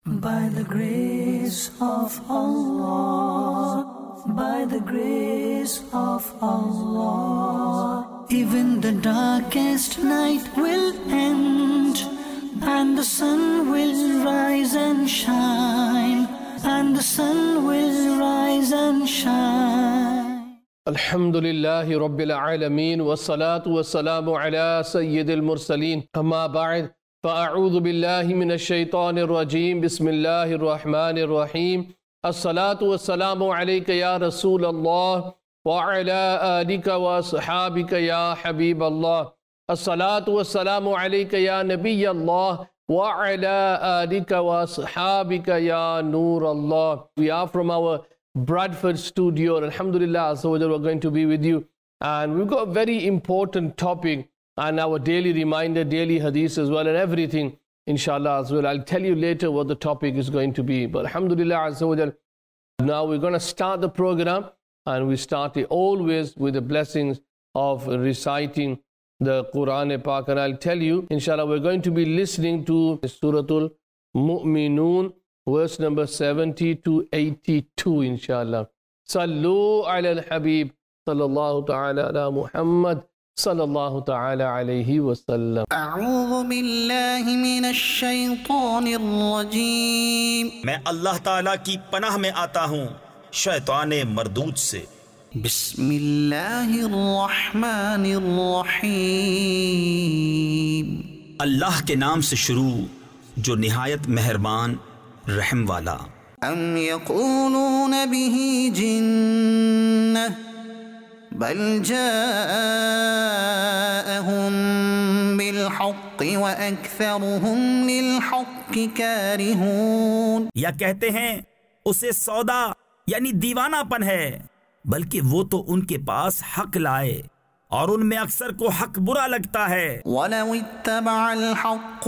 By the grace of Allah, by the grace of Allah, even the darkest night will end, and the sun will rise and shine, and the sun will rise and shine. الحمدللہ رب العالمین والصلاة والسلام علی سید المرسلین اما بعد فاعوذ باللہ من الشیطان الرجیم بسم اللہ الرحمن الرحیم الصلاة والسلام علیک یا رسول اللہ وعلی آلک واصحابک یا حبیب اللہ الصلاة والسلام علیک یا نبی اللہ وعلی آلک واصحابک یا نور اللہ. We are from our Bradford studio, and alhamdulillah, so we're going to be with you, and we've got a very important topic and our daily reminder, daily hadith as well, and everything inshallah as well. I'll tell you later what the topic is going to be, but alhamdulillah, now we're going to start the program, and we start it always with the blessings of reciting the Quran Pak. And I'll tell you inshallah, we're going to be listening to Suratul Mu'minun, verse number 70 to 82 inshallah. Sallu ala al-habib sallallahu ta'ala ala Muhammad sallallahu ta'ala alayhi wa sallam. A'udhu billahi minash shaytanir rajim. میں اللہ تعالیٰ کی پناہ میں آتا ہوں شیطان مردود سے. بسم اللہ الرحمن الرحیم. اللہ کے نام سے شروع جو نہایت مہربان رحم والا. ام یقولون به جنہ بل جاءهم بالحق واکثرهم للحق کارہون. یا کہتے ہیں اسے سودا یعنی دیوانہ پن ہے، بلکہ وہ تو ان کے پاس حق لائے اور ان میں اکثر کو حق برا لگتا ہے. وَلَوِ اتَّبَعَ الْحَقُّ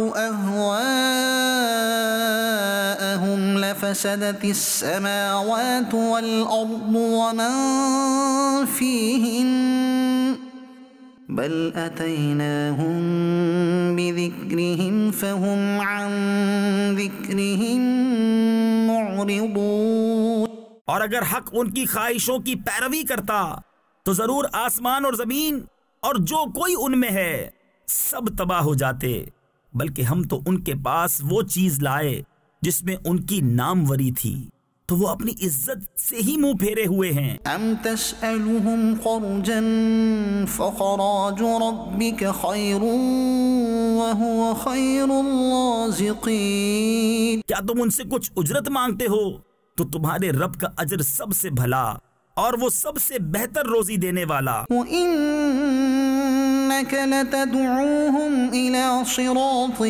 أَهْوَاءَهُمْ لَفَسَدَتِ السَّمَاوَاتُ وَالْأَرْضُ وَمَنْ فِيهِنَّ بَلْ أَتَيْنَاهُمْ بِذِكْرِهِمْ فَهُمْ عَنْ ذِكْرِهِمْ مُعْرِضُونَ. اور اگر حق ان کی خواہشوں کی پیروی کرتا تو ضرور آسمان اور زمین اور جو کوئی ان میں ہے سب تباہ ہو جاتے، بلکہ ہم تو ان کے پاس وہ چیز لائے جس میں ان کی ناموری تھی، تو وہ اپنی عزت سے ہی منہ پھیرے ہوئے ہیں. ام تسألهم خرجا فخراج ربك خیر وهو خیر الرازقین. کیا تم ان سے کچھ اجرت مانگتے ہو تو تمہارے رب کا اجر سب سے بھلا اور وہ سب سے بہتر روزی دینے والا. وَإِنَّكَ لَتَدْعُوهُمْ إِلَى صِرَاطٍ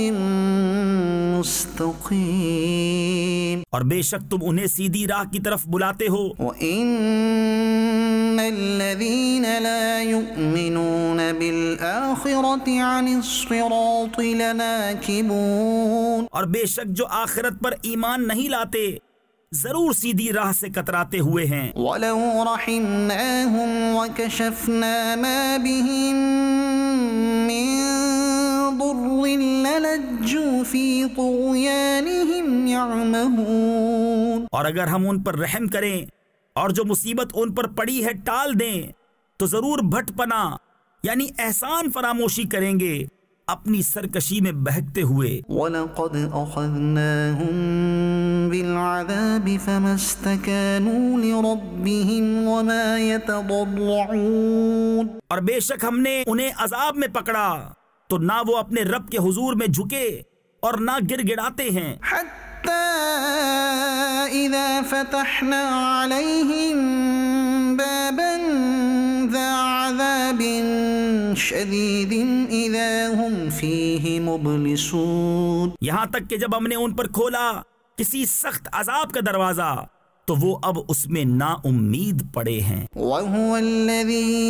مُسْتَقِيمٍ. اور بے شک تم انہیں سیدھی راہ کی طرف بلاتے ہو. وَإِنَّ الَّذِينَ لَا يُؤْمِنُونَ بِالْآخِرَةِ عَنِ الصِّرَاطِ لَنَاكِبُونَ. اور بے شک جو آخرت پر ایمان نہیں لاتے ضرور سیدھی راہ سے کتراتے ہوئے ہیں. وَلَوْ رَحِمْنَاهُمْ وَكَشَفْنَا مَا بِهِمْ مِنْ ضُرٍّ لَلَجُّوا فِي طُغْيَانِهِمْ يَعْمَهُونَ. اور اگر ہم ان پر رحم کریں اور جو مصیبت ان پر پڑی ہے ٹال دیں تو ضرور بھٹ پنا یعنی احسان فراموشی کریں گے اپنی سرکشی میں بہکتے ہوئے. وَلَقَدْ أَخَذْنَاهُمْ بِالْعَذَابِ فَمَا اسْتَكَانُوا لِرَبِّهِمْ وَمَا يَتَضَرَّعُونَ. اور بے شک ہم نے انہیں عذاب میں پکڑا تو نہ وہ اپنے رب کے حضور میں جھکے اور نہ گر گڑاتے ہیں. حَتَّى إِذَا فَتَحْنَا عَلَيْهِمْ بَابًا ذَا عَذَابٍ شَدِيدٍ إِذَا هُمْ فِيهِ مُبْلِسُونَ. یہاں تک کہ جب ہم نے ان پر کھولا کسی سخت عذاب کا دروازہ تو وہ اب اس میں نا امید پڑے ہیں. وَهُوَ الَّذِي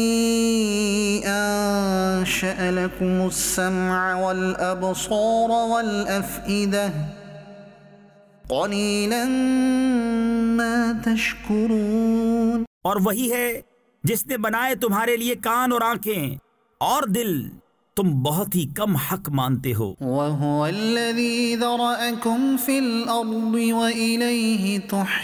أَنشَأَ لَكُمُ السَّمْعَ وَالْأَبْصَارَ وَالْأَفْئِدَةَ قَلِيلًا مَا تَشْكُرُونَ. اور وہی ہے جس نے بنائے تمہارے لیے کان اور آنکھیں اور دل، تم بہت ہی کم حق مانتے ہو۔ وَهُوَ الَّذِي ذَرَأَكُمْ فِي الْأَرْضِ وَإِلَيْهِ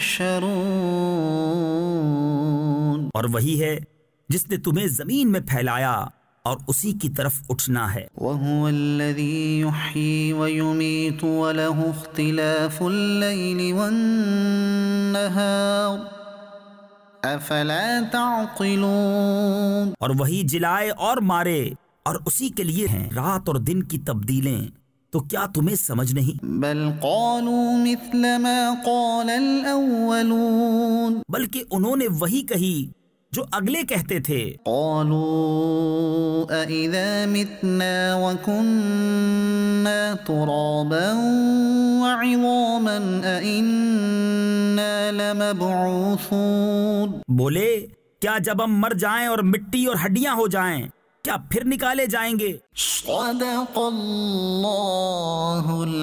تُحْشَرُونَ، اور وہی ہے جس نے تمہیں زمین میں پھیلایا اور اسی کی طرف اٹھنا ہے۔ وَهُوَ الَّذِي يُحْيِي وَيُمِيتُ وَلَهُ اخْتِلَافُ اللَّيْلِ وَالنَّهَارِ أَفَلَا تَعْقِلُونَ، اور وہی جلائے اور مارے، اور اسی کے لیے ہیں رات اور دن کی تبدیلیں، تو کیا تمہیں سمجھ نہیں؟ بَلْ قَالُوا مِثْلَ مَا قَالَ الْأَوَّلُونَ، بلکہ انہوں نے وہی کہی جو اگلے کہتے تھے۔ قَالُوا أَإِذَا مِتْنَا وَكُنَّا تُرَابًا وَعِظَامًا أَإِنَّا لَمَبْعُوثُونَ، بولے کیا جب ہم مر جائیں اور مٹی اور ہڈیاں ہو جائیں کیا پھر نکالے جائیں گے؟ صدق اللہ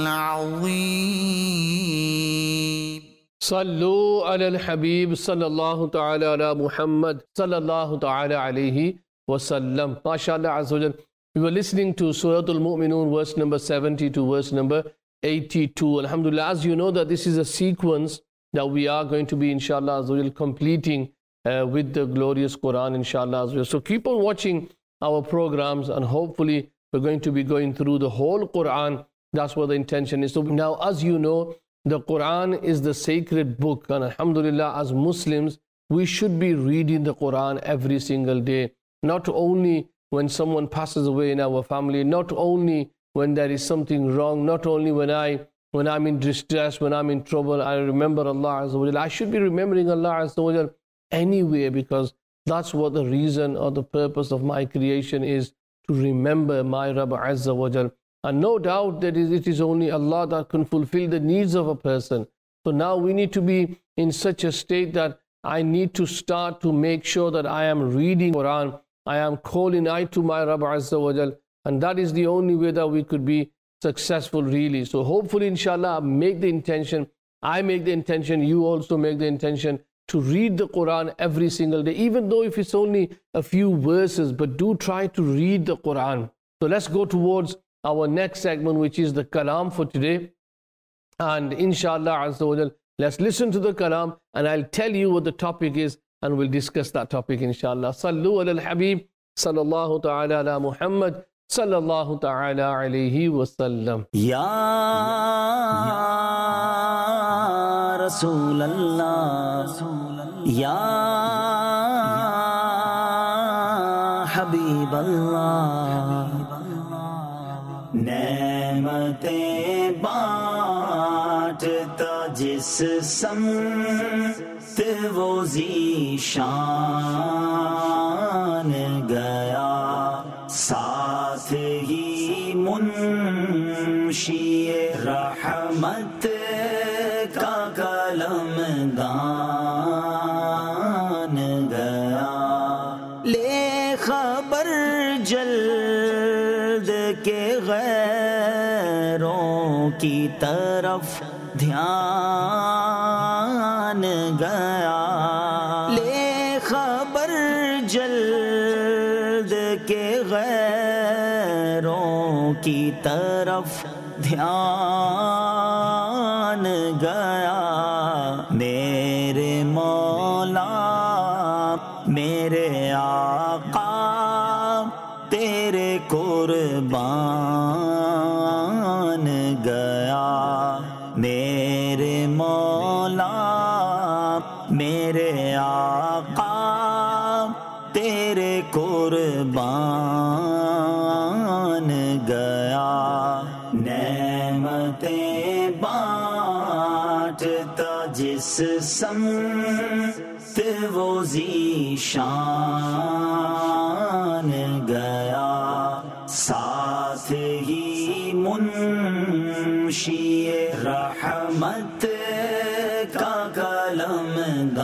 العظیم۔ صلو علی الحبیب صلی اللہ تعالی علی محمد صلی اللہ تعالی علیہ وسلم۔ MashaAllah Azza wa Jal. We were listening to Surah Al-Mu'minun verse number 70 to verse number 82. Alhamdulillah, as you know that this is a sequence that we are going to be inshallah Azza wa Jal completing with the glorious Quran inshallah Azza wa Jal. So keep on watching our programs and hopefully we're going to be going through the whole Quran. That's what the intention is. So now, as you know, the Quran is the sacred book, and alhamdulillah, as Muslims we should be reading the Quran every single day, not only when someone passes away in our family, not only when there is something wrong, not only when I'm in distress, when I'm in trouble, I remember Allah Azza wa Jal. I should be remembering Allah Azza wa Jal anywhere, because that's what the reason or the purpose of my creation is, to remember my Rabb Azza wa Jal. And no doubt that it is only Allah that can fulfill the needs of a person. So now we need to be in such a state that I need to start to make sure that I am reading Quran, I am calling out to my Rabb Azza wa Jal, and that is the only way that we could be successful really. So hopefully inshallah make the intention, I make the intention, you also make the intention to read the Quran every single day, even though if it's only a few verses, but do try to read the Quran. So let's go towards our next segment, which is the Kalam for today. And inshallah Azza wa Jal, let's listen to the Kalam and I'll tell you what the topic is and we'll discuss that topic inshallah. Sallu ala al-Habib sallallahu ta'ala ala Muhammad sallallahu ta'ala alayhi wa sallam. یا رسول اللہ، یا حبیب اللہ، نعمتیں بانٹتا جس سمت وہ ذیشان گیا، ساتھ ہی منشی رحمت کا قلم دان گیا، لے خبر جلد کے غیروں کی طرف دھیان گیا، لے خبر جلد کے غیروں کی طرف دھیان گیا، میرے مولا میرے آقا تیرے قربان گیا، میرے مولا میرے آقا تیرے قربان گیا، نعمتیں بانٹتا جس سمت وہ ذیشان گیا، ساتھ ہی منشی رحمت کا قلم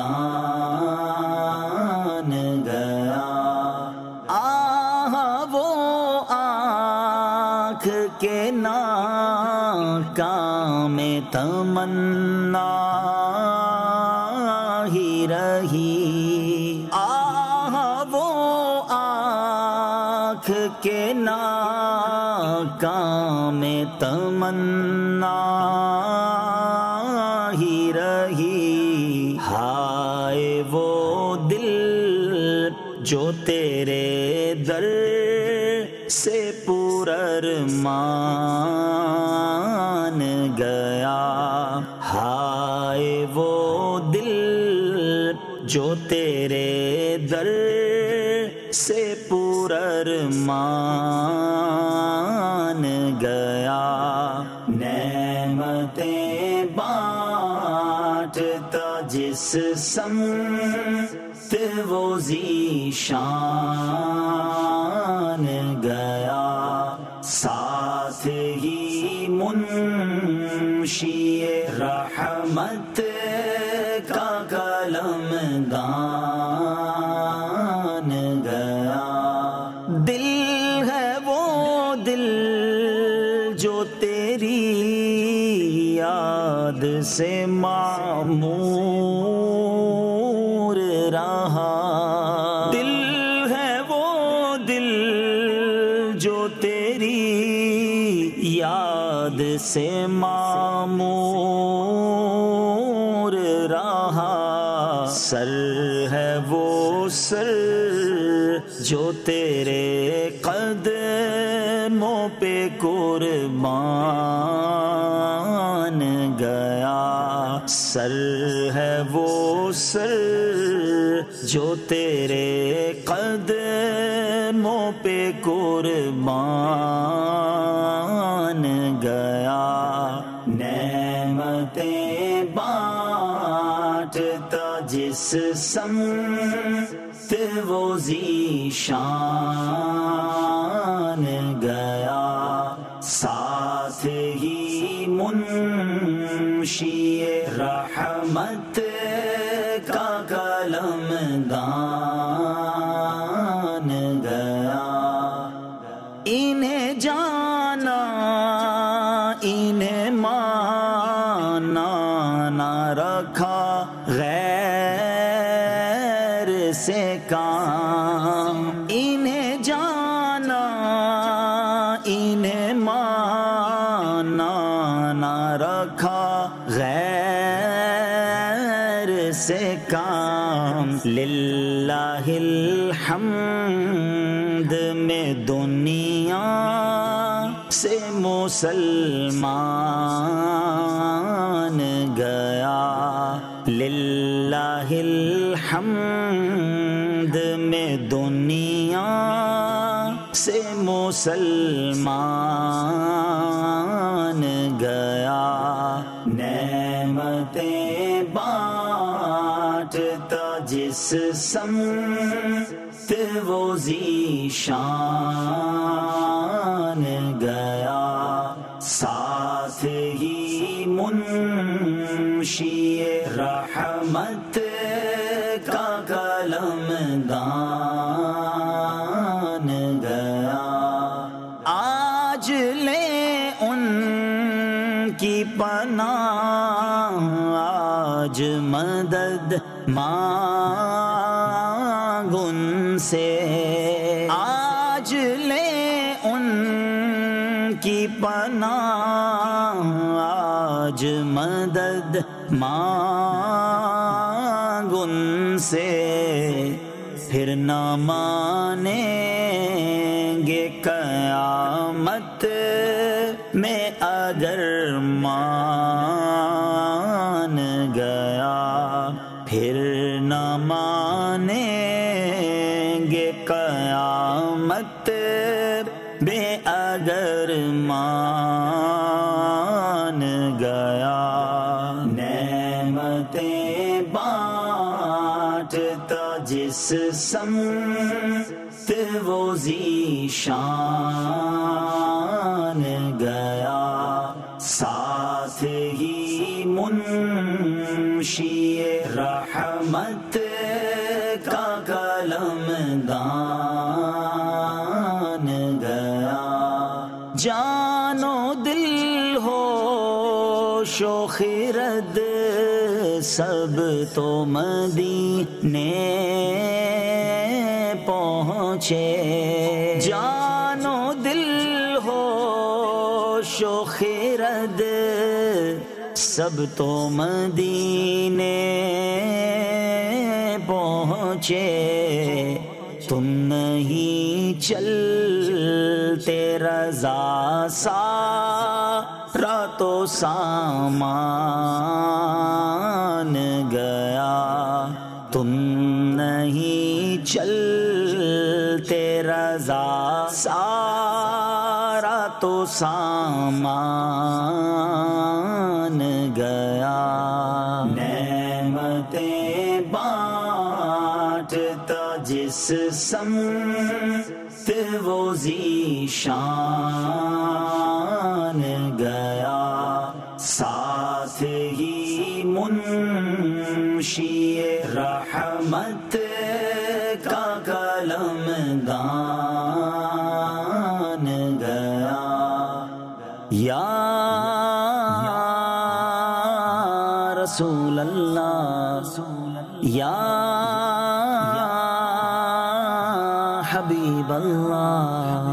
دان گیا، وہ آنکھ کے ناکام تمنا ہی رہی، وہ آنکھ کے ناکام تمنا ہی رہی، ہائے وہ دل جو تیرے در سے پرارمان گیا، ہائے وہ دل جو تیرے در سے پرارمان گیا، نعمتیں بانٹتا جس سمت وہ ذیشان گیا، ساتھ ہی منشی رحمت کا قلم دان گیا، دل ہے وہ دل جو تیری یاد سے معمور رہا، دل ہے وہ دل جو تیری یاد سے معمور رہا، سر ہے وہ سر جو تیرے قدموں پہ قربان گیا، سر ہے وہ سر جو تیرے قدموں پہ قربان گیا، نعمتیں بانٹتا جس سمت وہ ذیشان گیا، ساتھ ہی منشی رحمت کا قلم دان گیا، انہیں جانا انہیں مانا نہ رکھا غیر سے کام، انہیں جانا انہیں مانا نہ رکھا غیر سے کام، للہ الحمد میں دنیا سے مسلمان گیا، للہ الحمد میں دنیا سے مسلمان گیا، نعمتیں بانٹتا جس سمت وہ ذیشان گیا، ساتھ ہی منشی رحمت کا قلم دان گیا، آج لے ان کی پناہ، آج مدد مانگ ان سے، آج لے ان کی پناہ، آج مدد مانگ ان سے، پھر نہ مانیں گے قیامت میں اگر مان گیا، پھر نہ مانیں گے قیامت میں اگر مان گیا، نعمتیں بانٹتا جس سمت وہ ذیشان گیا، ساتھ ہی منشی رحمت کا قلم دان گیا، جان و دل ہوش و خرد سب تو مدینے پہنچے، جان होशो खिरद सब तो मदीने पहुँचे, तुम नहीं चलते रज़ा सारा तो सामान गया, तुम नहीं चलते रज़ा सारा तो सामान गया। नेमतें बांटता जिस समत वो ज़ीशान गया, साथ ही मुंशिए रहमत का कलमदान गया। या रसूल अल्लाह, या हबीब अल्लाह।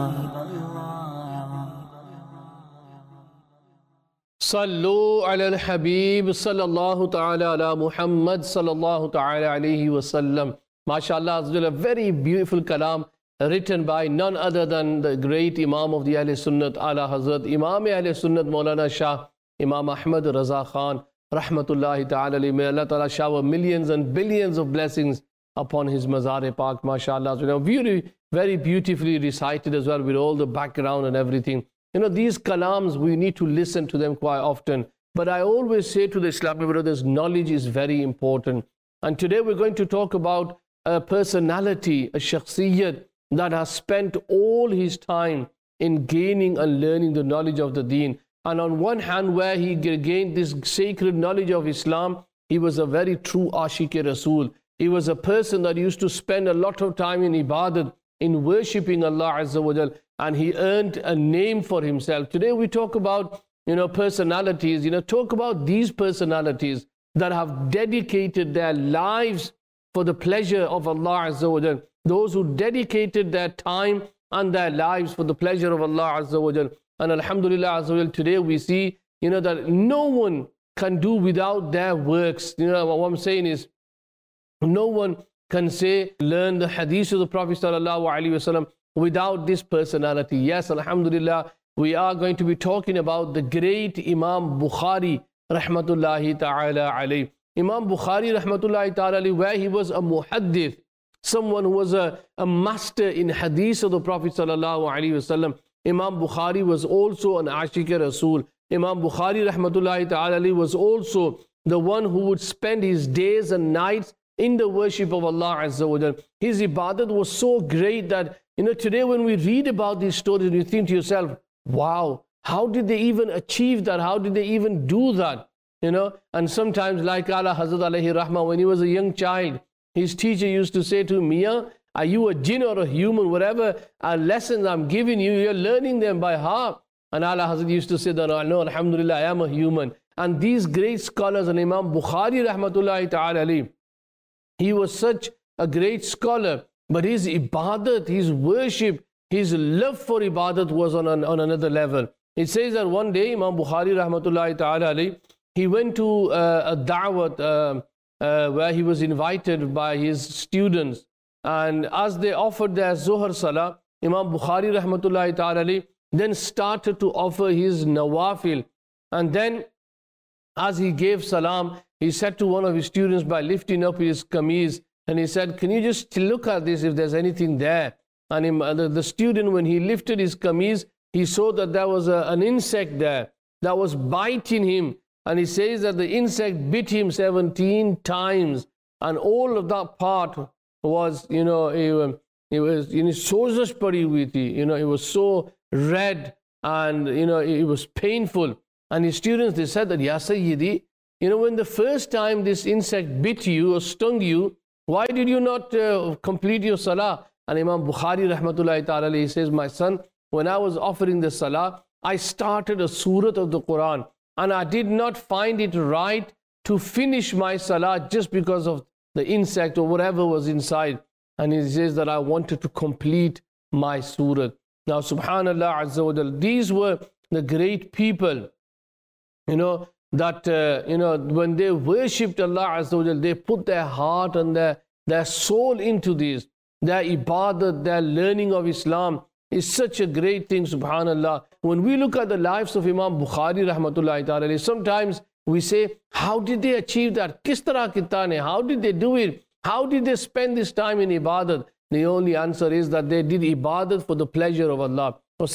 सल्लु अलल हबीब सल्लल्लाहु ta'ala ala Muhammad sallallahu ta'ala alayhi wa sallam. MashaAllah, a very beautiful kalam written by none other than the great Imam of the Ahl Sunnat, Ala Hazrat Imam Ahl Sunnat Maulana Shah Imam Ahmad Raza Khan rahmatullahi ta'ala alayhi. May Allah ta'ala shower millions and billions of blessings upon his Mazar-e-Pak. MashaAllah, very, very beautifully recited as well with all the background and everything. These kalams, we need to listen to them quite often. But I always say to the Islamic brothers, knowledge is very important. And today we're going to talk about a personality, a shakhsiyyat that has spent all his time in gaining and learning the knowledge of the deen. And on one hand, where he gained this sacred knowledge of Islam, he was a very true Ashiq-e-Rasool. He was a person that used to spend a lot of time in ibadat, in worshipping Allah Azza wa Jal, and he earned a name for himself. Today we talk about, personalities, talk about these personalities that have dedicated their lives for the pleasure of Allah Azza wa Jal. Those who dedicated their time and their lives for the pleasure of Allah Azza wa Jal. And Alhamdulillah Azza wa Jal, today we see, that no one can do without their works. What I'm saying is, no one can learn the hadith of the Prophet Sallallahu Alaihi Wasallam without this personality. Yes, Alhamdulillah, we are going to be talking about the great Imam Bukhari rahmatullahi ta'ala alayhi. Imam Bukhari rahmatullahi ta'ala alayhi, where he was a muhaddith, someone who was a master in hadith of the Prophet Sallallahu Alaihi Wasallam. Imam Bukhari was also an Ashiq-e-Rasool. Imam Bukhari rahmatullahi ta'ala alayhi was also the one who would spend his days and nights in the worship of Allah Azza wa Jal. His ibadat was so great that, today when we read about these stories, you think to yourself, wow, how did they even achieve that? How did they even do that? And sometimes, like Ala Hazrat alayhi rahmah, when he was a young child, his teacher used to say to him, Mia, are you a jinn or a human? Whatever lessons I'm giving you, you're learning them by heart. And Ala Hazrat used to say that, no, Alhamdulillah, I am a human. And these great scholars, and Imam Bukhari rahmatullahi ta'ala alayhi, he was such a great scholar, but his ibadat, his worship, his love for ibadat was on another level. It says that one day, Imam Bukhari rahmatullahi ta'ala alayhi, he went to a da'wat where he was invited by his students. And as they offered their Zuhr Salah, Imam Bukhari rahmatullahi ta'ala alayhi then started to offer his nawafil. And then, as he gave salam, he said to one of his students by lifting up his kameez, and he said, can you just look at this if there's anything there? And the student, when he lifted his kameez, he saw that there was an insect there that was biting him. And he says that the insect bit him 17 times. And all of that part was, it was it was so red, and, it was painful. And his students, they said that, Ya Sayyidi, when the first time this insect bit you or stung you, why did you not complete your salah? And Imam Bukhari rahmatullahi ta'ala, he says, my son, when I was offering the salah, I started a surah of the Quran, and I did not find it right to finish my salah just because of the insect or whatever was inside. And he says that I wanted to complete my surah. Now, subhanallah azza wa jal, these were the great people, that when they worshipped Allah Azza wa Jal, they put their heart and their soul into this. Their ibadat, their learning of Islam is such a great thing, subhanallah. When we look at the lives of Imam Bukhari rahmatullahi ta'ala, sometimes we say, how did they achieve that? Kis tarah kita ne? How did they do it? How did they spend this time in ibadat? The only answer is that they did ibadat for the pleasure of Allah.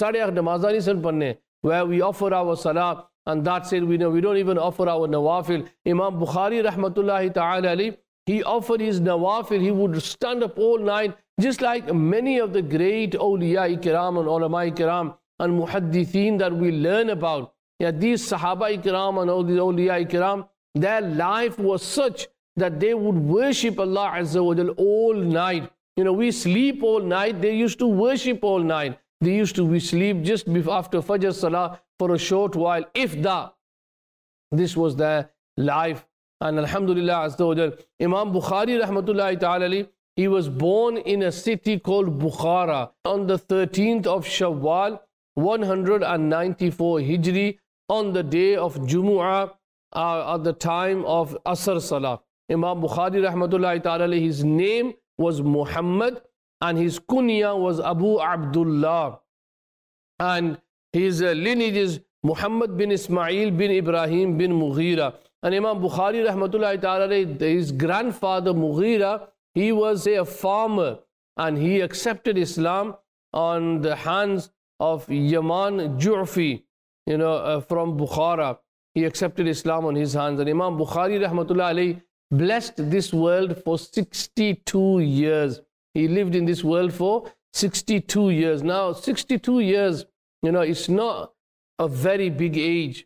Where we offer our salah, and that's it. We don't even offer our nawafil. Imam Bukhari rahmatullahi ta'ala, he offered his nawafil. He would stand up all night, just like many of the great awliya kiram and ulama kiram and muhaddithin that we learn about. These sahaba kiram and all these awliya kiram, their life was such that they would worship Allah Azza wa Jal all night. We sleep all night. They used to worship all night. We sleep just after Fajr Salah for a short while, if that. This was their life. And Alhamdulillah Azza wa Jal, Imam Bukhari rahmatullahi ta'ala, he was born in a city called Bukhara on the 13th of Shawwal, 194 Hijri, on the day of Jumu'ah, at the time of Asr Salah. Imam Bukhari rahmatullahi ta'ala, his name was Muhammad, and his kunya was Abu Abdullah, and his lineage is Muhammad bin Ismail bin Ibrahim bin Mughira. And Imam Bukhari rahmatullahi ta'ala, his grandfather Mughira, he was a farmer, and he accepted Islam on the hands of Yaman Ju'fi, from Bukhara. He accepted Islam on his hands, and Imam Bukhari rahmatullahi blessed this world for 62 years. He lived in this world for 62 years. Now, 62 years, it's not a very big age.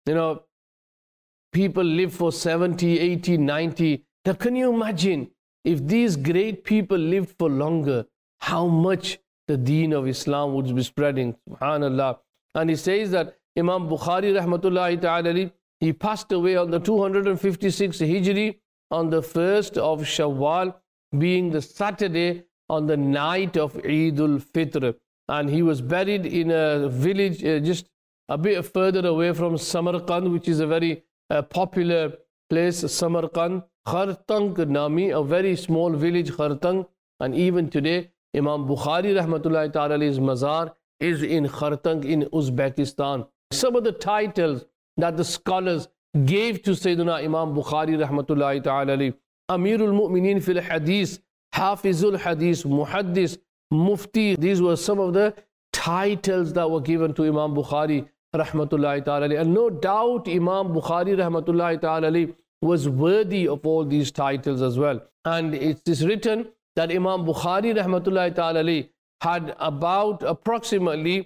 People live for 70, 80, 90. Now, can you imagine if these great people lived for longer, how much the deen of Islam would be spreading? Subhanallah. And he says that Imam Bukhari rahmatullahi ta'ala, he passed away on the 256 Hijri, on the 1st of Shawwal, being the Saturday on the night of Eid al-Fitr. And he was buried in a village just a bit further away from Samarkand, which is a very popular place, Samarkand. Khartang Nami, a very small village, Khartang. And even today, Imam Bukhari rahmatullahi ta'ala's mazar is in Khartang in Uzbekistan. Some of the titles that the scholars gave to Sayyidina Imam Bukhari rahmatullahi ta'ala: Amirul Mu'mineen fil Hadith, Hafizul Hadith, Muhaddis, Mufti. These were some of the titles that were given to Imam Bukhari rahmatullahi ta'ala. And no doubt Imam Bukhari rahmatullahi ta'ala was worthy of all these titles as well. And it is written that Imam Bukhari rahmatullahi ta'ala had about approximately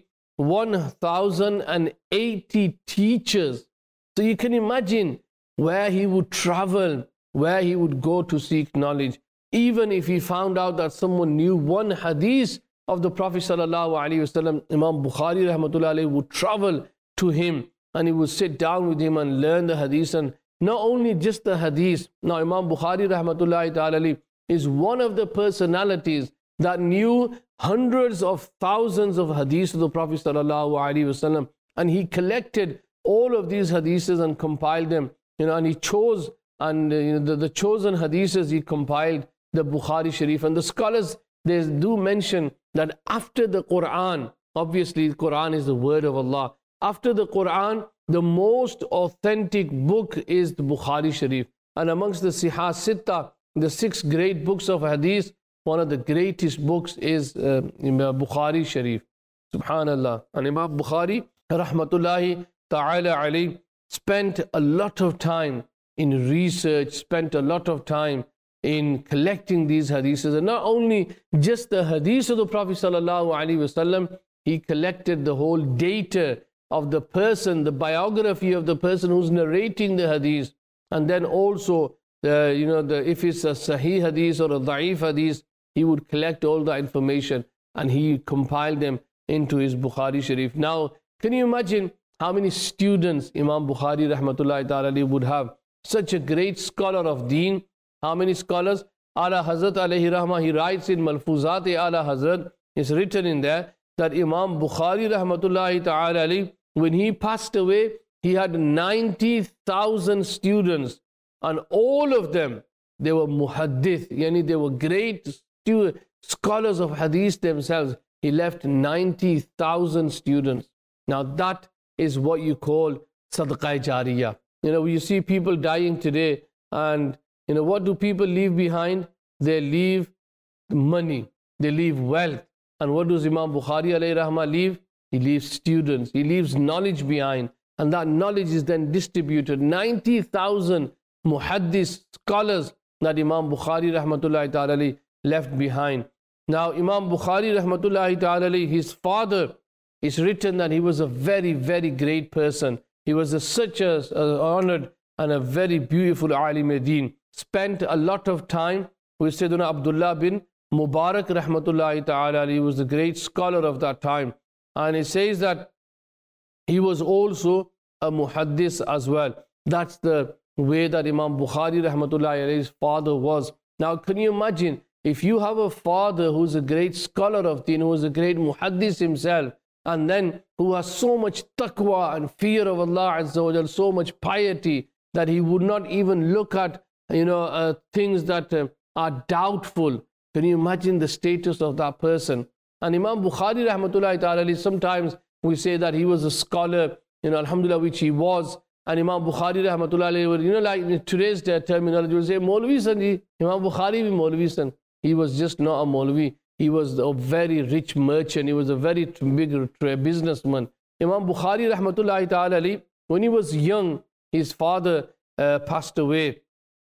1,080 teachers. So you can imagine where he would travel, where he would go to seek knowledge. Even if he found out that someone knew one hadith of the Prophet sallallahu alaihi wasallam, Imam Bukhari rahmatullahi would travel to him, and he would sit down with him and learn the hadith. And not only just the hadith. Now Imam Bukhari rahmatullahi ta'ala is one of the personalities that knew hundreds of thousands of hadiths of the Prophet sallallahu alaihi wasallam, and he collected all of these hadiths and compiled them, and he chose, and the chosen hadiths he compiled the Bukhari Sharif. And the scholars, they do mention that after the Quran, obviously the Quran is the word of Allah, after the Quran, the most authentic book is the Bukhari Sharif. And amongst the Sihah Sitta, the 6 great books of hadith, one of the greatest books is Bukhari Sharif. Subhanallah. And Imam Bukhari rahmatullahi ta'ala alayhi spent a lot of time in research, spent a lot of time in collecting these hadiths. And not only just the hadiths of the Prophet sallallahu alaihi wasallam, he collected the whole data of the person, the biography of the person who's narrating the hadith. And then also, if it's a sahih hadith or a da'if hadith, he would collect all the information and he compiled them into his Bukhari Sharif. Now, can you imagine how many students Imam Bukhari rahmatullahi ta'ala would have? Such a great scholar of deen. How many scholars? Ala Hazrat alayhi rahmah, he writes in Malfuzat Ala Hazrat, it's written in there that Imam Bukhari rahmatullahi ta'ala when he passed away, he had 90,000 students, and all of them, they were muhaddith, yani they were great scholars of hadith themselves. He left 90,000 students. Now that is what you call sadaqah jariyah. You see people dying today, and what do people leave behind? They leave money, they leave wealth. And what does Imam Bukhari alayhi rahmah leave? He leaves students, he leaves knowledge behind, and that knowledge is then distributed. 90,000 muhaddis scholars that Imam Bukhari rahmatullahi ta'ala left behind. Now Imam Bukhari rahmatullahi ta'ala, his father, it's written that he was a very, very great person. He was such a honored and a very beautiful alim deen. Spent a lot of time with Sayyidina Abdullah bin Mubarak rahmatullahi ta'ala. He was the great scholar of that time. And it says that he was also a muhaddis as well. That's the way that Imam Bukhari rahmatullahi alayhi's father was. Now can you imagine if you have a father who's a great scholar of deen, who is a great muhaddis himself, and then who has so much taqwa and fear of Allah Azza wa Jal, so much piety that he would not even look at things that are doubtful. Can you imagine the status of that person? And Imam Bukhari rahmatullahi ta'ala, sometimes we say that he was a scholar, alhamdulillah, which he was. And Imam Bukhari rahmatullahi, like in today's terminology, we say Maulvi san, Imam Bukhari bhi Maulvi san. He was just not a Maulvi. He was a very rich merchant. He was a very big businessman. Imam Bukhari rahmatullahi ta'ala, when he was young, his father passed away.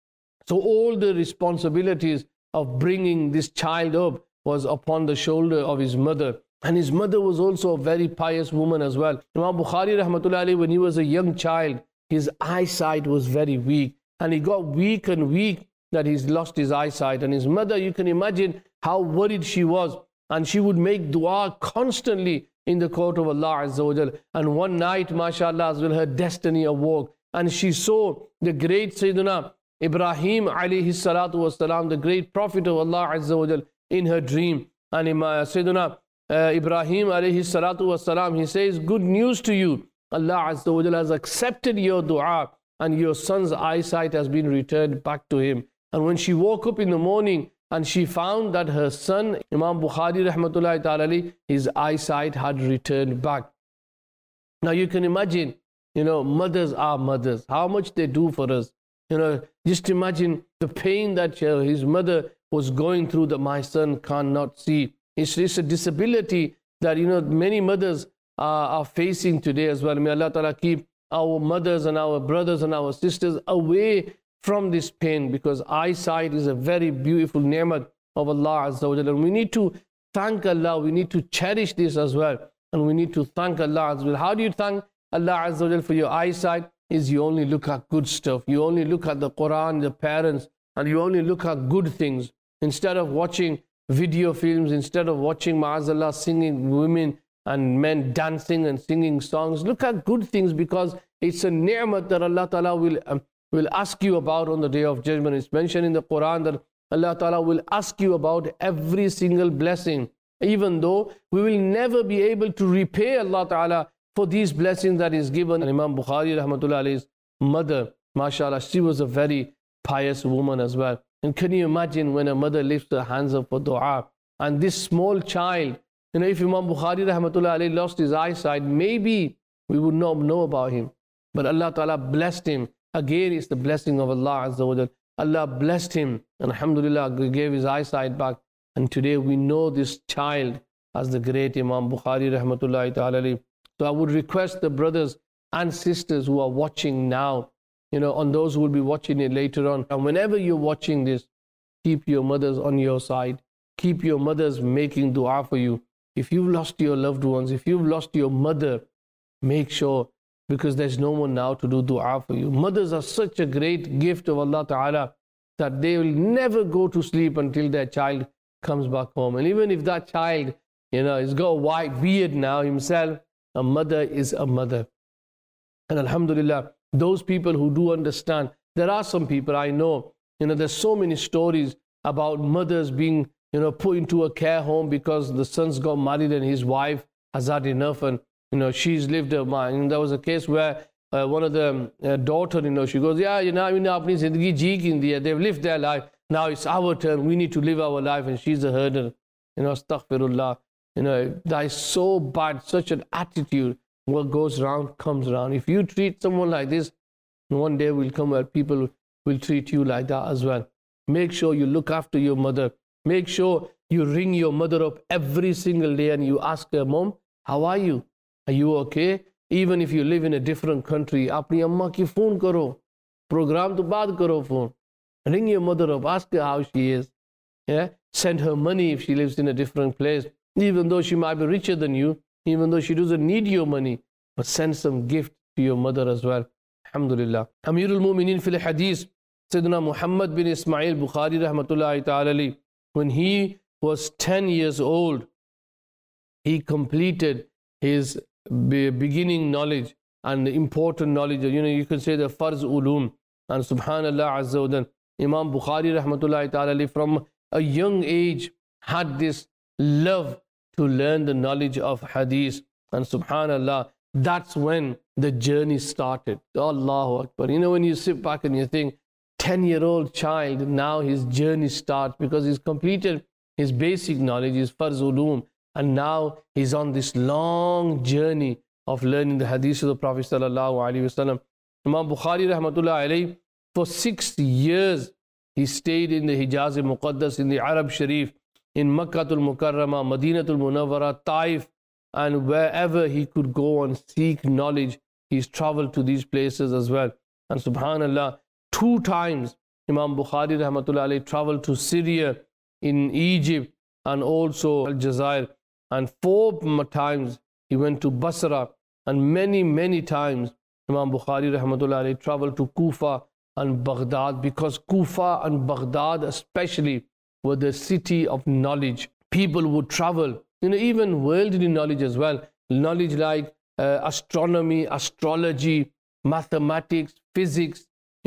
So all the responsibilities of bringing this child up was upon the shoulder of his mother. And his mother was also a very pious woman as well. Imam Bukhari rahmatullahi, when he was a young child, his eyesight was very weak. And he got weak and weak that he's lost his eyesight. And his mother, you can imagine how worried she was. And she would make dua constantly in the court of Allah Azza wa Jal. And one night, mashallah, as well, her destiny awoke. And she saw the great Sayyidina Ibrahim alayhi salatu wasalam, the great prophet of Allah Azza wa Jal, in her dream. And Sayyidina Ibrahim alayhi salatu wasalam, he says, good news to you. Allah Azza wa Jal has accepted your dua and your son's eyesight has been returned back to him. And when she woke up in the morning and she found that her son, Imam Bukhari rahmatullahi ta'ala, his eyesight had returned back. Now you can imagine, mothers are mothers, how much they do for us. Just imagine the pain that his mother was going through that my son cannot see. It's a disability that, many mothers are facing today as well. May Allah Ta'ala keep our mothers and our brothers and our sisters away from this pain, because eyesight is a very beautiful ni'mat of Allah Azza wa Jalla. And we need to thank Allah, we need to cherish this as well. And we need to thank Allah Azza wa Jalla. How do you thank Allah Azza wa Jalla for your eyesight? Is you only look at good stuff. You only look at the Quran, the parents, and you only look at good things. Instead of watching video films, instead of watching, ma'azallah, singing women and men dancing and singing songs, look at good things, because it's a ni'mat that Allah Ta'ala will ask you about on the Day of Judgment. It's mentioned in the Quran that Allah Ta'ala will ask you about every single blessing, even though we will never be able to repay Allah Ta'ala for these blessings that is given. And Imam Bukhari rahmatullah alayhi's mother, mashallah, she was a very pious woman as well. And can you imagine when a mother lifts her hands up for dua, and this small child, if Imam Bukhari rahmatullah alayhi lost his eyesight, maybe we would not know about him. But Allah Ta'ala blessed him. Again, it's the blessing of Allah Azza wa Jal. Allah blessed him, and alhamdulillah, gave his eyesight back. And today we know this child as the great Imam Bukhari rahmatullahi ta'ala alayhi. So I would request the brothers and sisters who are watching now, on those who will be watching it later on, and whenever you're watching this, keep your mothers on your side. Keep your mothers making dua for you. If you've lost your loved ones, if you've lost your mother, make sure, because there's no one now to do dua for you. Mothers are such a great gift of Allah Ta'ala that they will never go to sleep until their child comes back home. And even if that child, has got a white beard now himself, a mother is a mother. And alhamdulillah, those people who do understand, there are some people I know, there's so many stories about mothers being, put into a care home because the son's got married and his wife has had enough, and she's lived her mind. There was a case where one of the daughter, she goes, yeah, apni zindagi jee ki indi hai. They've lived their life. Now it's our turn. We need to live our life. And she's a herder. Astaghfirullah. That is so bad. Such an attitude. What goes around comes around. If you treat someone like this, one day will come where people will treat you like that as well. Make sure you look after your mother. Make sure you ring your mother up every single day and you ask her, Mom, how are you? Are you okay? Even if you live in a different country, apni amma ki phone karo. Program to baad karo phone. Ring your mother up. Ask her how she is. Yeah? Send her money if she lives in a different place. Even though she might be richer than you, even though she doesn't need your money, but send some gift to your mother as well. Alhamdulillah. Amirul Mu'mineen fil Hadith, Sayyidina Muhammad bin Ismail Bukhari rahmatullahi ta'ala, when he was 10 years old, he completed his beginning knowledge and important knowledge. You can say the Farz Ulum. And subhanallah azza wa jal, Imam Bukhari rahmatullahi ta'ala from a young age had this love to learn the knowledge of hadith. And subhanallah, that's when the journey started. Allahu Akbar. When you sit back and you think, 10-year-old child, now his journey starts because he's completed his basic knowledge, his Farz Ulum, and now he's on this long journey of learning the hadith of the Prophet sallallahu alaihi wasallam. Imam Bukhari rahmatullahi alayhi, for 6 years, he stayed in the Hijaz Muqaddas, in the Arab Sharif, in Makkatul Mukarramah, Madinatul Munawwara, Taif, and wherever he could go and seek knowledge, he's traveled to these places as well. And subhanallah, 2 times Imam Bukhari rahmatullahi alayhi traveled to Syria, in Egypt, and also Aljazair. And 4 times he went to Basra, and many times Imam Bukhari rahmatullahi alayhi traveled to Kufa and Baghdad, because Kufa and Baghdad especially were the city of knowledge. People would travel, even worldly knowledge as well. Knowledge like astronomy, astrology, mathematics, physics,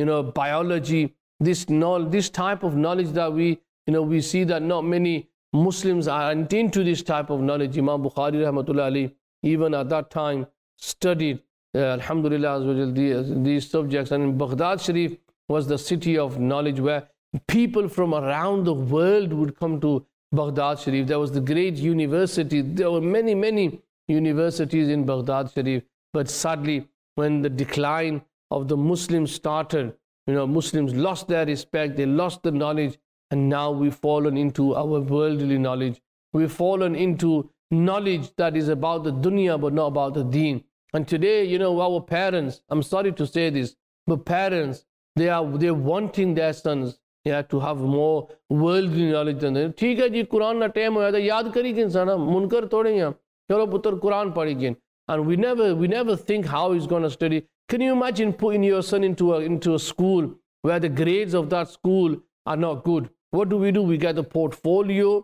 biology. This type of knowledge that we see that not many Muslims are into this type of knowledge. Imam Bukhari rahmatullahi alayhi, even at that time, studied alhamdulillah these subjects. And in Baghdad Sharif was the city of knowledge where people from around the world would come to Baghdad Sharif. There was the great university. There were many universities in Baghdad Sharif. But sadly, when the decline of the Muslims started, Muslims lost their respect, they lost the knowledge, and now we've fallen into our worldly knowledge. We've fallen into knowledge that is about the dunya but not about the deen. And today, our parents, I'm sorry to say this, but parents, they're wanting their sons to have more worldly knowledge than them. ठीक है जी, कुरान ना time होया था, याद करी कि इंसान मुनकर तोड़े हैं, चलो पुत्र कुरान पढ़ेंगे. And we never think how he's going to study. Can you imagine putting your son into a school where the grades of that school are not good? What do? We get the portfolio,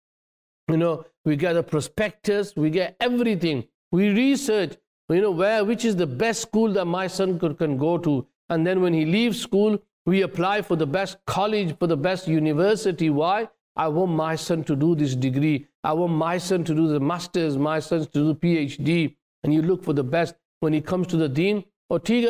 we get the prospectus, we get everything. We research, which is the best school that my son can go to. And then when he leaves school, we apply for the best college, for the best university. Why? I want my son to do this degree. I want my son to do the masters, my son to do the PhD. And you look for the best. When he comes to the deen, send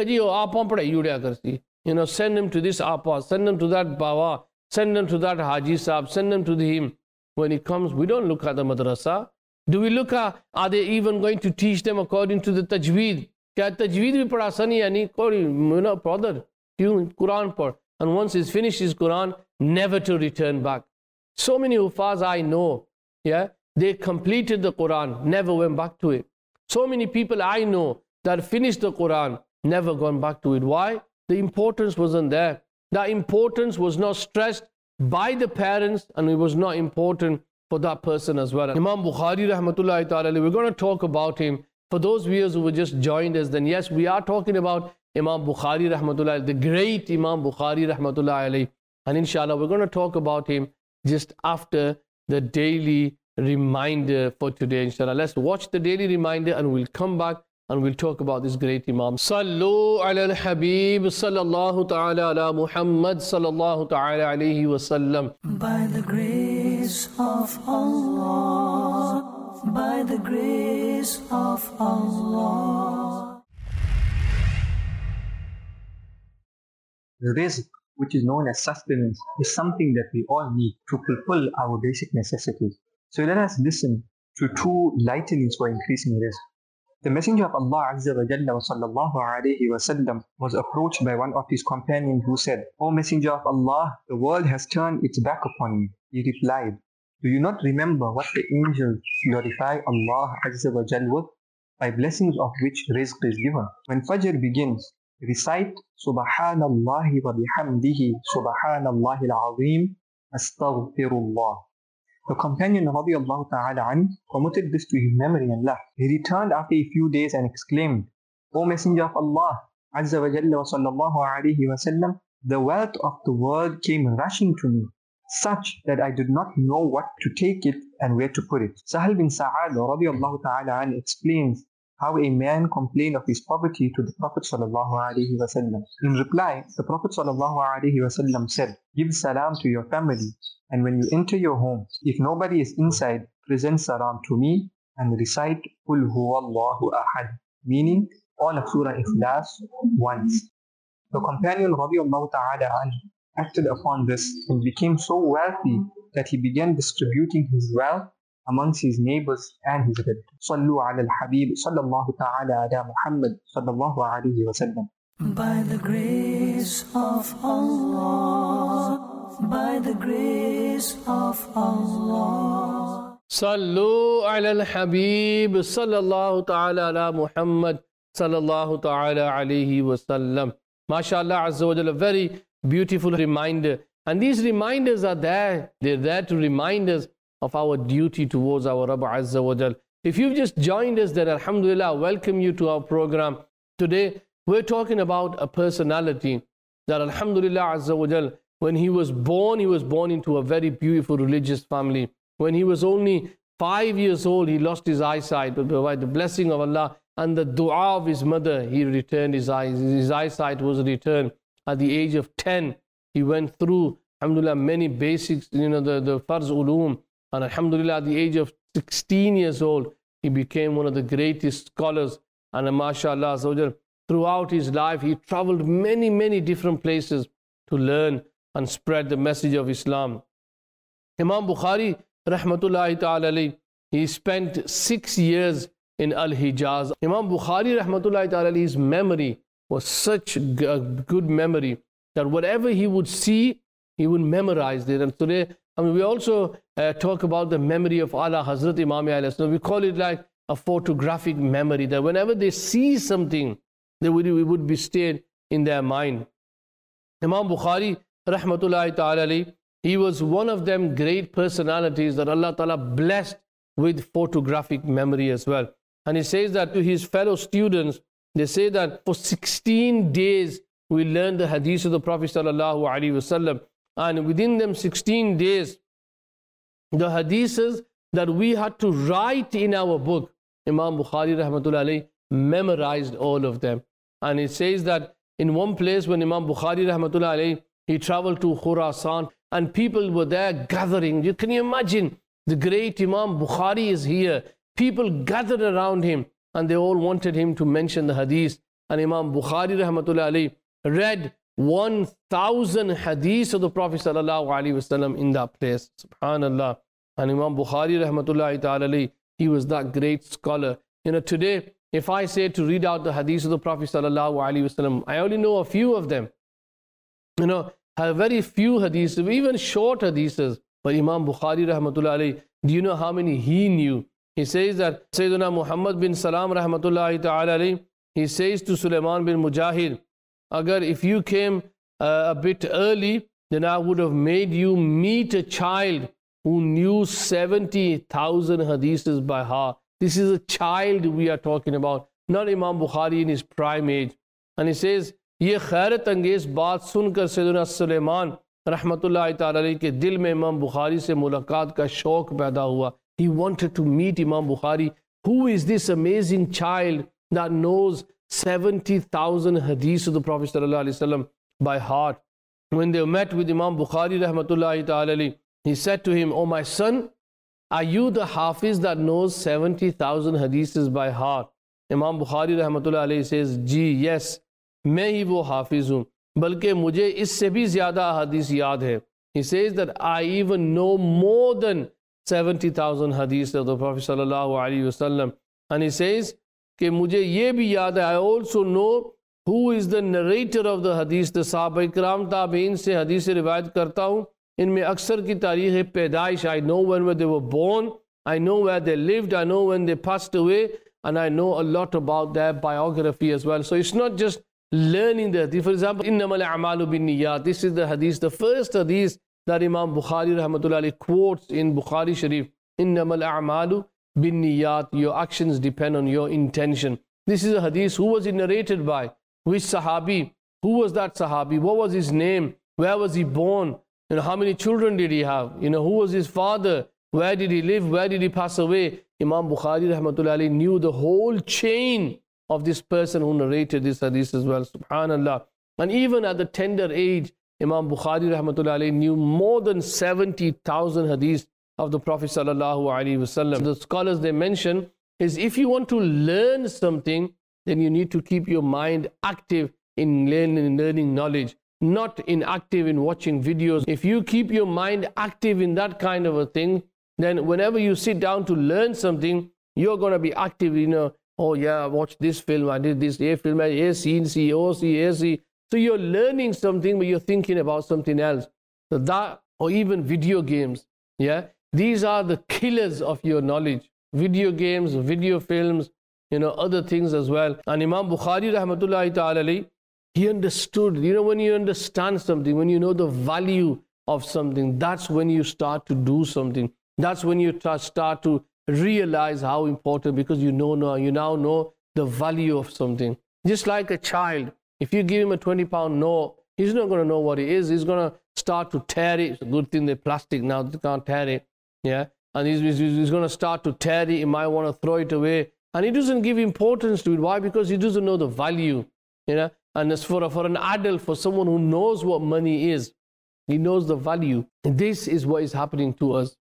him to this apa, send him to that bawa, send him to that haji sahab, send him to him. When he comes, we don't look at the madrasa. Do we look at, are they even going to teach them according to the tajweed? Kya tajweed bhi padha nahi yani kori brother, Quran pad. And once he's finished his Quran, never to return back. So many Hufaz I know, they completed the Quran, never went back to it. So many people I know that finished the Quran, never gone back to it. Why? The importance wasn't there. That importance was not stressed by the parents, and it was not important for that person as well. Imam Bukhari rahmatullahi ta'ala, we're going to talk about him. For those viewers who just joined us, then yes, we are talking about Imam Bukhari rahmatullahi, the great Imam Bukhari rahmatullahi alayhi. And inshallah, we're going to talk about him just after the daily reminder for today, inshallah. Let's watch the daily reminder and we'll come back and we'll talk about this great Imam. Sallu ala al-Habib, sallallahu ta'ala ala Muhammad, sallallahu ta'ala alayhi wa sallam. By the grace of Allah, by the grace of Allah. Rizq, which is known as sustenance, is something that we all need to fulfill our basic necessities. So let us listen to two lightenings for increasing rizq. The Messenger of Allah Azza wa Jalla sallallahu alayhi wa sallam was approached by one of his companions who said, "O Messenger of Allah, the world has turned its back upon you." He replied, "Do you not remember what the angels glorify Allah Azza wa Jalla with? By blessings of which rizq is given. When Fajr begins, recite Subhanallahi wa bihamdihi Subhanallahi al-Azim Astaghfirullah." The companion radiallahu ta'ala anhu committed this to his memory and laughed. He returned after a few days and exclaimed, "O Messenger of Allah Azza wa Jalla wa sallallahu alayhi wa sallam, the wealth of the world came rushing to me, such that I did not know what to take it and where to put it." Sahal bin Sa'ad radiallahu ta'ala anhu explains how a man complained of his poverty to the Prophet sallallahu alaihi wasallam. In reply, the Prophet sallallahu alaihi wasallam said, "Give salam to your family, and when you enter your home, if nobody is inside, present salam to me and recite Qul huwallahu ahad," meaning all of Surah Ikhlas once. The companion radiallahu ta'ala anhu acted upon this and became so wealthy that he began distributing his wealth amongst his neighbors and his relatives. Sallu ala al-Habib sallallahu ta'ala ala Muhammad sallallahu alayhi wa sallam. By the grace of Allah, by the grace of Allah. Sallu ala al-Habib sallallahu ta'ala ala Muhammad sallallahu ta'ala alayhi wa sallam. MashaAllah Azza wa Jalla, a very beautiful reminder. And these reminders are there. They're there to remind us of our duty towards our Rabb Azza wa Jal. If you've just joined us, then Alhamdulillah, welcome you to our program. Today, we're talking about a personality that Alhamdulillah Azza wa Jal, when he was born into a very beautiful religious family. When he was only 5 years old, he lost his eyesight, but by the blessing of Allah and the dua of his mother, he returned his eyes. His eyesight was returned. At the age of 10, he went through, Alhamdulillah, many basics, the Farz Ulum. And Alhamdulillah, at the age of 16 years old, he became one of the greatest scholars. And MashaAllah, throughout his life, he traveled many, many different places to learn and spread the message of Islam. Imam Bukhari, rahmatullahi ta'ala alayhi, he spent 6 years in Al-Hijaz. Imam Bukhari, rahmatullahi ta'ala alayhi, his memory was such a good memory that whatever he would see, he would memorize it. And today, we also talk about the memory of Ala Hazrat Imam alayhi salam. We call it like a photographic memory, that whenever they see something, it would be stayed in their mind. Imam Bukhari, rahmatullahi ta'ala alayhi, he was one of them great personalities that Allah Ta'ala blessed with photographic memory as well. And he says that to his fellow students, they say that for 16 days we learned the hadith of the Prophet sallallahu alaihi wasallam. And within them 16 days, the hadiths that we had to write in our book, Imam Bukhari rahmatullahi alayhi memorized all of them. And it says that in one place when Imam Bukhari rahmatullahi alayhi, he traveled to Khurasan and people were there gathering. Can you imagine? The great Imam Bukhari is here. People gathered around him and they all wanted him to mention the hadith. And Imam Bukhari rahmatullahi alayhi read 1,000 hadiths of the Prophet sallallahu alaihi wasallam in that place. Subhanallah. And Imam Bukhari rahmatullahi ta'ala alayhi, he was that great scholar. Today, if I say to read out the hadiths of the Prophet sallallahu alaihi wasallam, I only know a few of them. Have very few hadiths, even short hadiths. But Imam Bukhari rahmatullahi alayhi, do you know how many he knew? He says that Sayyidina Muhammad bin Salam rahmatullahi ta'ala alayhi, he says to Sulaiman bin Mujahid, Agar if you came a bit early, then I would have made you meet a child who knew 70,000 hadiths by heart. This is a child we are talking about, not Imam Bukhari in his prime age. And he says, ये खैरत अंगेज बात सुनकर सैयदना सुलेमान रहमतुल्लाहि ताला अलैहि के दिल में इमाम बुखारी से मुलाकात का शौक पैदा हुआ. He wanted to meet Imam Bukhari. Who is this amazing child that knows 70,000 hadiths of the Prophet sallallahu alaihi wasallam by heart? When they met with Imam Bukhari rahmatullahi ta'ala alayhi, he said to him, "Oh my son, are you the Hafiz that knows 70,000 hadiths by heart? Imam Bukhari rahmatullah alayhi says, ji yes, मैं ही वो हाफिज हूँ, बल्कि मुझे इससे भी ज़्यादा hadith याद है. He says that I even know more than 70,000 hadiths of the Prophet sallallahu alaihi wasallam. And he says कि मुझे ये भी याद है, I also know who is the narrator of the hadith. The Sahaba Ikram Tabi'in से hadith से रिवायत करता हूँ. इनमें अक्सर की तारीख़ पैदाइश, I know when they were born, I know where they lived, I know when they passed away, and I know a lot about their biography as well. So it's not just learning the hadith. For example, إِنَّمَا الْأَعْمَالُ بِالنِّيَّاتِ. This is the hadith, the first hadith that Imam Bukhari rahmatullah alayhi quotes in Bukhari Sharif. إِنَّمَا الْأَعْمَالُ بِالنِّيَّاتِ. Your actions depend on your intention. This is a hadith. Who was it narrated by? Which Sahabi? Who was that Sahabi? What was his name? Where was he born? You know, how many children did he have? You know, who was his father? Where did he live? Where did he pass away? Imam Bukhari rahmatullah alayhi knew the whole chain of this person who narrated this hadith as well. Subhanallah. And even at the tender age, Imam Bukhari rahmatullah alayhi knew more than 70,000 hadiths of the Prophet sallallahu alaihi wasallam. The scholars they mention is if you want to learn something, then you need to keep your mind active in learning knowledge, not inactive in watching videos. If you keep your mind active in that kind of a thing, then whenever you sit down to learn something, you're going to be active, you know, oh yeah, I watched this film, I did this, A film, A scene, C, O, C, A, C. So you're learning something, but you're thinking about something else. So that, or even video games, yeah, these are the killers of your knowledge. Video games, video films, you know, other things as well. And Imam Bukhari rahmatullahi ta'ala, he understood, you know, when you understand something, when you know the value of something, that's when you start to do something. That's when you start to realize how important, because you now know the value of something. Just like a child, if you give him a 20-pound note, he's not going to know what it is. He's going to start to tear it. It's a good thing they're plastic now, they can't tear it. Yeah, and he's going to start to tear it. He might want to throw it away. And he doesn't give importance to it. Why? Because he doesn't know the value. You know, and as for an adult, for someone who knows what money is, he knows the value. And this is what is happening to us.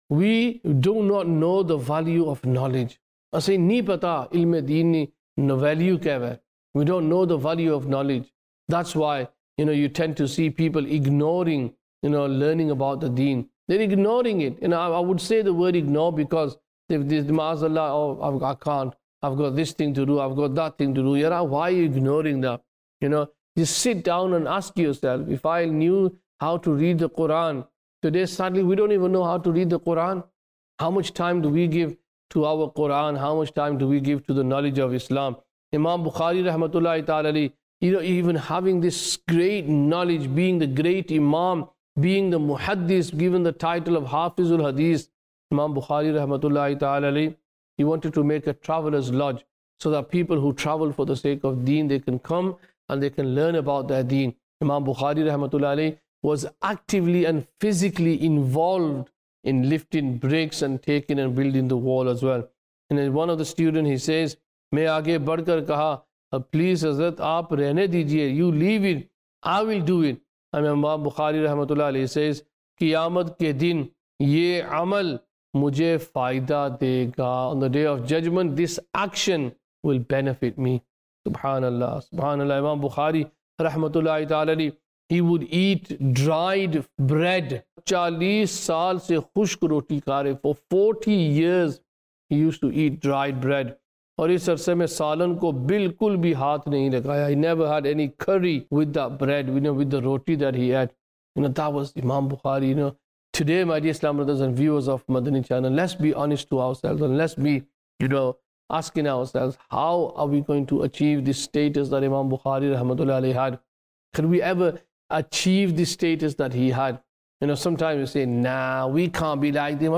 We do not know the value of knowledge. Asay nahi pata ilme deen ni value kya hai. We don't know the value of knowledge. That's why, you know, you tend to see people ignoring, you know, learning about the deen. They're ignoring it. You know, I would say the word ignore because maazallah, oh, I can't. I've got this thing to do. I've got that thing to do. Yara, why are you ignoring that? You know, just sit down and ask yourself, if I knew how to read the Quran, today sadly we don't even know how to read the Quran. How much time do we give to our Quran? How much time do we give to the knowledge of Islam? Imam Bukhari rahmatullahi ta'ala, you know, even having this great knowledge, being the great Imam, being the Muhaddis, given the title of Hafizul Hadith, Imam Bukhari rahmatullahi ta'ala, he wanted to make a traveler's lodge so that people who travel for the sake of deen, they can come and they can learn about their deen. Imam Bukhari rahmatullahi was actively and physically involved in lifting bricks and taking and building the wall as well. And then one of the students, he says, मैं आगे बढ़कर कहा, please Hazrat, आप रहने दीजिए, you leave it, I will do it. And Imam Bukhari rahmatullahi says, क़यामत के दिन ये अमल मुझे फ़ायदा देगा. On the day of judgment, this action will benefit me. Subhanallah, Subhanallah. Imam Bukhari rahmatullahi ta'ala, he would eat dried bread. 40 साल से खुश्क रोटी खा रहे. For 40 years he used to eat dried bread. और इस अरसे में सालन को बिल्कुल भी हाथ नहीं लगाया. He never had any curry with that bread, you know, with the roti that he had. You know, that was Imam Bukhari. You know, today, my dear Islam brothers and viewers of Madani channel, let's be honest to ourselves and let's be, you know, asking ourselves, how are we going to achieve this status that Imam Bukhari rahmatullahi had? Can we ever achieve the status that he had? You know, sometimes we say, nah, we can't be like them.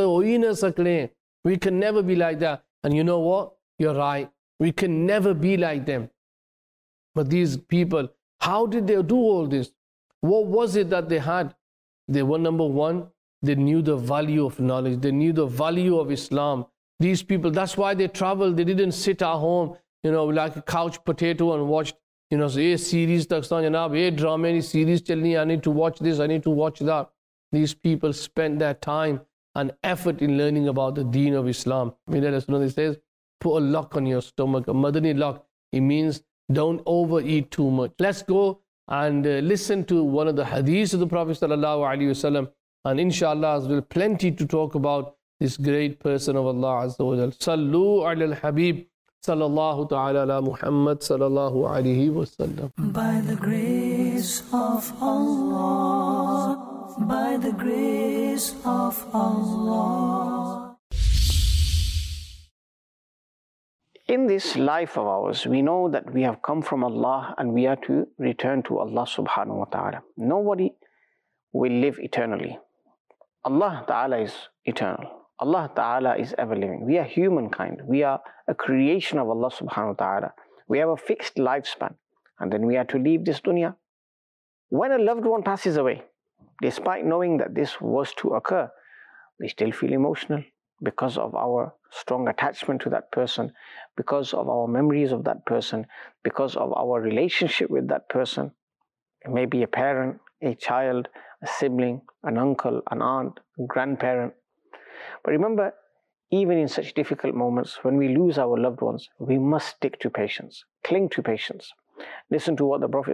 We can never be like that. And you know what? You're right. We can never be like them. But these people, how did they do all this? What was it that they had? They were, number one, they knew the value of knowledge. They knew the value of Islam. These people, that's why they traveled. They didn't sit at home, you know, like a couch potato and watched, you know, a series, a drama, any series, I need to watch this, I need to watch that. These people spent their time and effort in learning about the deen of Islam. He says, put a lock on your stomach, a Madani lock. It means don't overeat too much. Let's go and listen to one of the hadiths of the Prophet ﷺ, and inshallah there's plenty to talk about this great person of Allah Azza wa Jal. Sallu ala al-Habib sallallahu ta'ala ala Muhammad sallallahu alayhi wa sallam. By the grace of Allah, by the grace of Allah. In this life of ours, we know that we have come from Allah and we are to return to Allah subhanahu wa ta'ala. Nobody will live eternally. Allah ta'ala is eternal. Allah ta'ala is ever living. We are humankind. We are a creation of Allah subhanahu wa ta'ala. We have a fixed lifespan and then we are to leave this dunya. When a loved one passes away, despite knowing that this was to occur, we still feel emotional because of our strong attachment to that person, because of our memories of that person, because of our relationship with that person. It may be a parent, a child, a sibling, an uncle, an aunt, a grandparent. But remember, even in such difficult moments, when we lose our loved ones, we must stick to patience, cling to patience. Listen to what the Prophet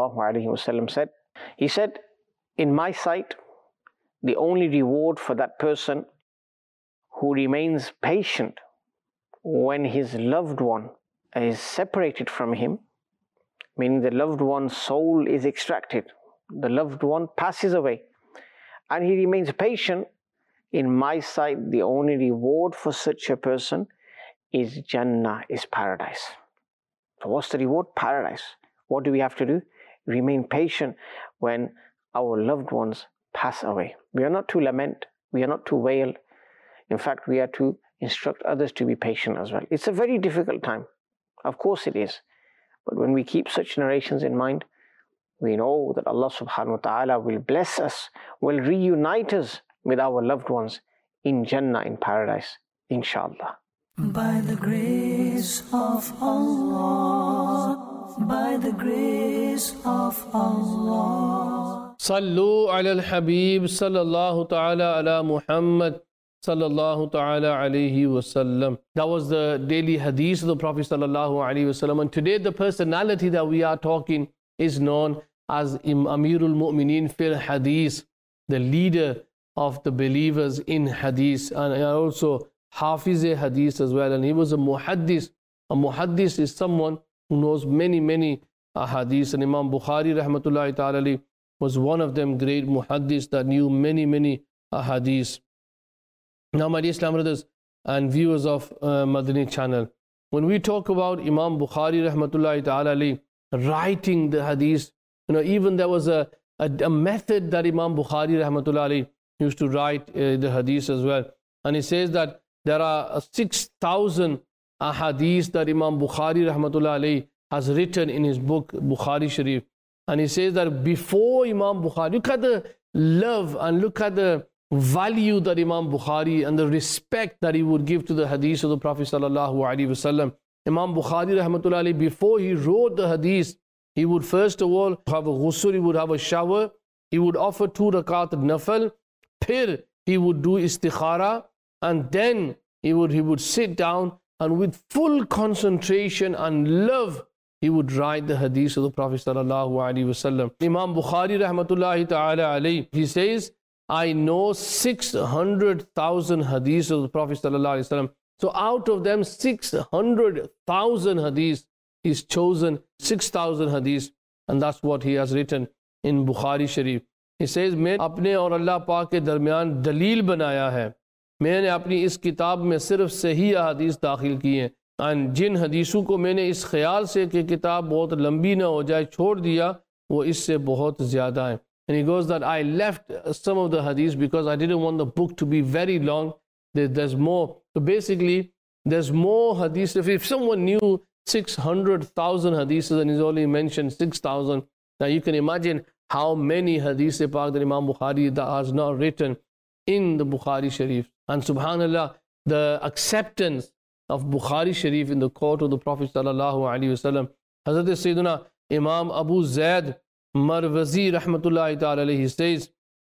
ﷺ said. He said, in my sight, the only reward for that person who remains patient when his loved one is separated from him, meaning the loved one's soul is extracted, the loved one passes away, and he remains patient, in my sight, the only reward for such a person is Jannah, is paradise. So what's the reward? Paradise. What do we have to do? Remain patient when our loved ones pass away. We are not to lament, we are not to wail. In fact, we are to instruct others to be patient as well. It's a very difficult time. Of course it is. But when we keep such narrations in mind, we know that Allah subhanahu wa ta'ala will bless us, will reunite us with our loved ones in Jannah, in paradise, inshallah. By the grace of Allah, by the grace of Allah. Sallu ala al-Habib sallallahu ta'ala ala Muhammad sallallahu ta'ala alayhi wasallam. That was the daily hadith of the Prophet sallallahu alayhi wasallam. And today the personality that we are talking is known as Amirul Mu'mineen fil Hadith, the leader of the believers in Hadith, and also Hafiz Hadith as well. And he was a Muhaddis. A Muhaddis is someone who knows many Hadith. And Imam Bukhari rahmatullahi ta'ala was one of them great Muhaddis that knew many Hadith. Now, my dear Islam brothers and viewers of Madani channel, when we talk about Imam Bukhari rahmatullahi ta'ala writing the Hadith, even there was a method that Imam Bukhari rahmatullahi used to write the Hadith as well. And he says that there are 6,000 Hadith that Imam Bukhari rahmatullahi has written in his book Bukhari Sharif. And he says that before Imam Bukhari, look at the love and look at the value that Imam Bukhari and the respect that he would give to the Hadith of the Prophet sallallahu alaihi wasallam. Imam Bukhari rahmatullahi, before he wrote the Hadith, he would first of all have a ghusl, he would have a shower, he would offer 2 rakat nafal, phir he would do istikhara, and then he would sit down and with full concentration and love he would write the Hadith of the Prophet sallallahu alaihi wasallam. Imam Bukhari rahmatullahi ta'ala alayhi, he says, I know 600,000 hadiths of the Prophet sallallahu alaihi wasallam. So out of them 600,000 hadiths, he's chosen 6,000 hadiths, and that's what he has written in Bukhari Sharif. He says, मैं अपने और अल्लाह पाक के दरमियान दलील बनाया है. मैंने अपनी इस किताब में सिर्फ सही हदीस दाखिल की हैं, और जिन हदीसों को मैंने इस ख्याल से कि किताब बहुत लंबी ना हो जाए छोड़ दिया, वो इससे बहुत ज़्यादा है. And he goes that I left some of the hadiths because I didn't want the book to be very long. There's more. So basically, there's more hadiths. If someone knew 600,000 hadiths and he's only mentioned 6,000, now you can imagine how many hadiths that Imam Bukhari has not written in the Bukhari Sharif. And subhanallah, the acceptance of Bukhari Sharif in the court of the Prophet sallallahu alaihi wasallam. Hazrat Sayyidina Imam Abu Zaid Marwazi rahmatullahi ta'ala alayhi says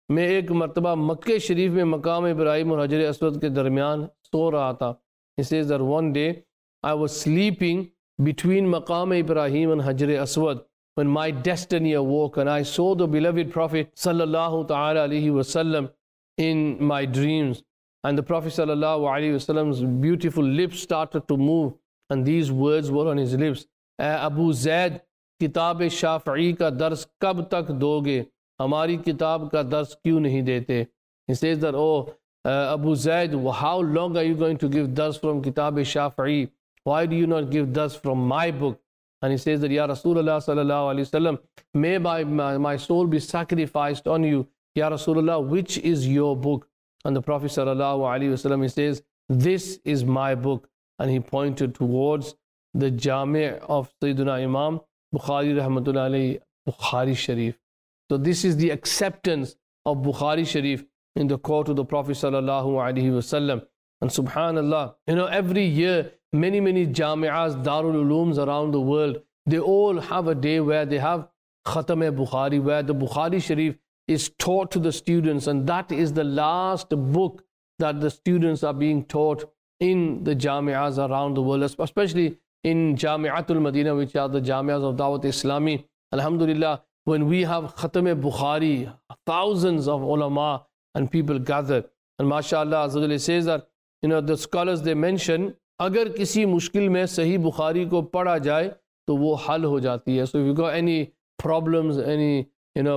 मैं एक मरतबा मक्के शरीफ में मकाम इब्राहिम और हजर Aswad के दरमियान सो रहा था. He says that one day I was sleeping between maqam Ibrahim and Hajar Aswad when my destiny awoke, and I saw the beloved Prophet sallallahu ta'ala alaihi wasallam in my dreams. And the Prophet sallallahu alaihi wasallam's beautiful lips started to move, and these words were on his lips: Abu Zaid, किताब शाफ़ई का दर्स कब तक दोगे, हमारी किताब का दर्स क्यों नहीं देते? He says that, oh Abu Zaid, how long are you going to give dars from kitab Shafi'i? Why do you not give dars from my book? And he says that, Ya Rasulullah sallallahu alaihi wasallam, may my soul be sacrificed on you. Ya Rasulullah, which is your book? And the Prophet sallallahu alaihi wasallam, he says, this is my book. And he pointed towards the Jami' of Sayyidina Imam Bukhari rahmatullahi alayhi, Bukhari Sharif. So this is the acceptance of Bukhari Sharif in the court of the Prophet sallallahu alaihi wasallam. And subhanallah, every year many jami'as, Darul Ulooms around the world, they all have a day where they have Khatam-e-Bukhari, where the Bukhari Sharif is taught to the students, and that is the last book that the students are being taught in the jami'as around the world, especially in Jami'atul Madina, which are the jami'as of Dawat Islami. Alhamdulillah, when we have Khatam-e-Bukhari, thousands of ulama and people gather. And mashallah, Azza says that, the scholars, they mention, agar kisi mushkil mein Sahih Bukhari ko padha jaye, to wo hal ho jati hai. So if you got any problems, any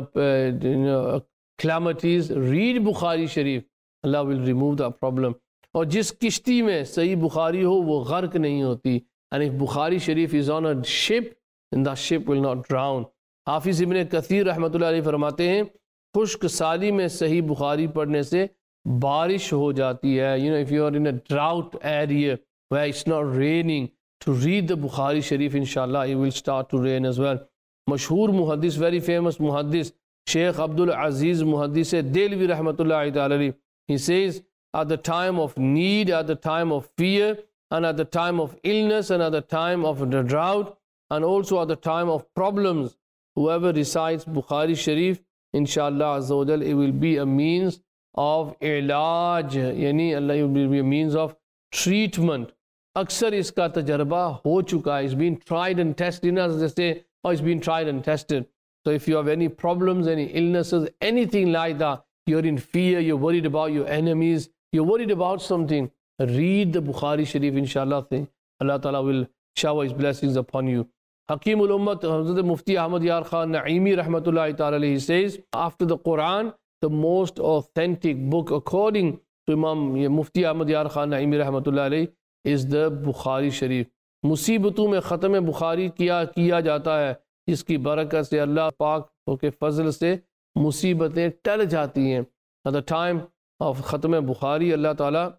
calamities, read Bukhari Sharif. Allah will remove that problem. Aur jis kishti mein Sahih Bukhari ho, wo gharq nahi hoti. And if Bukhari Sharif is on a ship, then that ship will not drown. Hafiz Ibn Kathir rahmatullah alayhi फरमाते हैं, खुश्क साली में सही बुखारी पढ़ने से बारिश हो जाती है. If you are in a drought area where it's not raining, to read the Bukhari Sharif, inshallah, it will start to rain as well. Mashhur muhaddis, very famous muhaddis, Sheikh Abdul Aziz Muhaddis Delvi rahmatullahi ta'ala, he says, at the time of need, at the time of fear, and at the time of illness, and at the time of the drought, and also at the time of problems, whoever recites Bukhari Sharif, inshallah azza wa jal, it will be a means of ilaj, yani Allah, it will be a means of treatment. Aksar iska tajarba ho chuka hai, it's been tried and tested, as they say, it's been tried and tested. So if you have any problems, any illnesses, anything like that, you're in fear, you're worried about your enemies, you're worried about something, read the Bukhari Sharif, inshallah. Allah Ta'ala will shower His blessings upon you. Hakimul Ummat, Hazrat Mufti Ahmad Yar Khan Naimi rahmatullahi ta'ala, he says, after the Quran, the most authentic book according to Imam Mufti Ahmad Yar Khan Naimi rahmatullahi is the Bukhari Sharif. मुसीबतों में ख़त्म बुखारी किया जाता है, इसकी बरकत से अल्लाह पाक के फजल से मुसीबतें टल जाती हैं. At the time of ख़त्म Bukhari, Allah Ta'ala,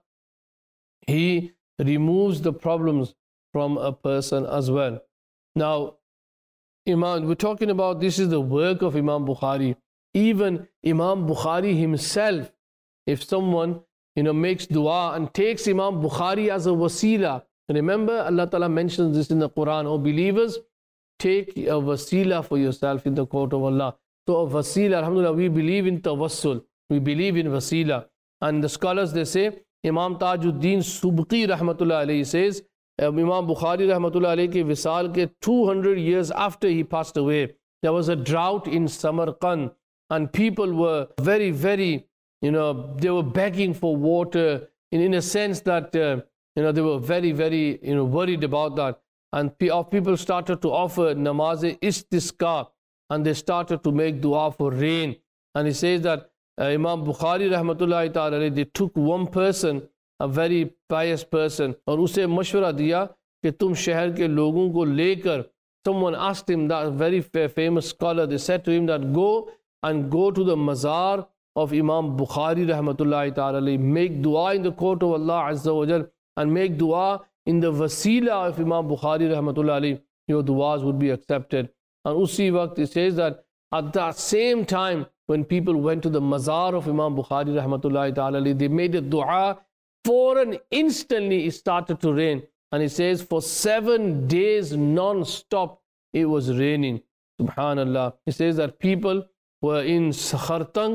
He removes the problems from a person as well. Now, we're talking about, this is the work of Imam Bukhari. Even Imam Bukhari himself, if someone makes dua and takes Imam Bukhari as a wasila, remember Allah Ta'ala mentions this in the Quran, oh believers, take a wasila for yourself in the court of Allah. So a wasila, alhamdulillah, we believe in tawassul, we believe in wasila. And the scholars, they say, Imam Tajuddin Subki rahmatullah alayhi says, Imam Bukhari rahmatullah alayhi ke visal ke 200 years after he passed away, there was a drought in Samarkand, and people were very, they were begging for water in a sense that, they were very, worried about that. And people started to offer namaz-e-istisqa, and they started to make dua for rain. And he says that Imam Bukhari rahmatullahi ta'ala, they took one person, a very pious person, और उसे मशवरा दिया कि तुम शहर के लोगों को लेकर, someone asked him, that very famous scholar, they said to him that go to the mazar of Imam Bukhari rahmatullahi ta'ala, make dua in the court of Allah azza wa jal, and make dua in the wasila of Imam Bukhari rahmatullahi, your duas would be accepted. And usi waqt, it says that at that same time, when people went to the mazar of Imam Bukhari rahmatullahi ta'ala, they made a dua, instantly it started to rain. And it says for 7 days non-stop it was raining. Subhanallah. It says that people were in Khartank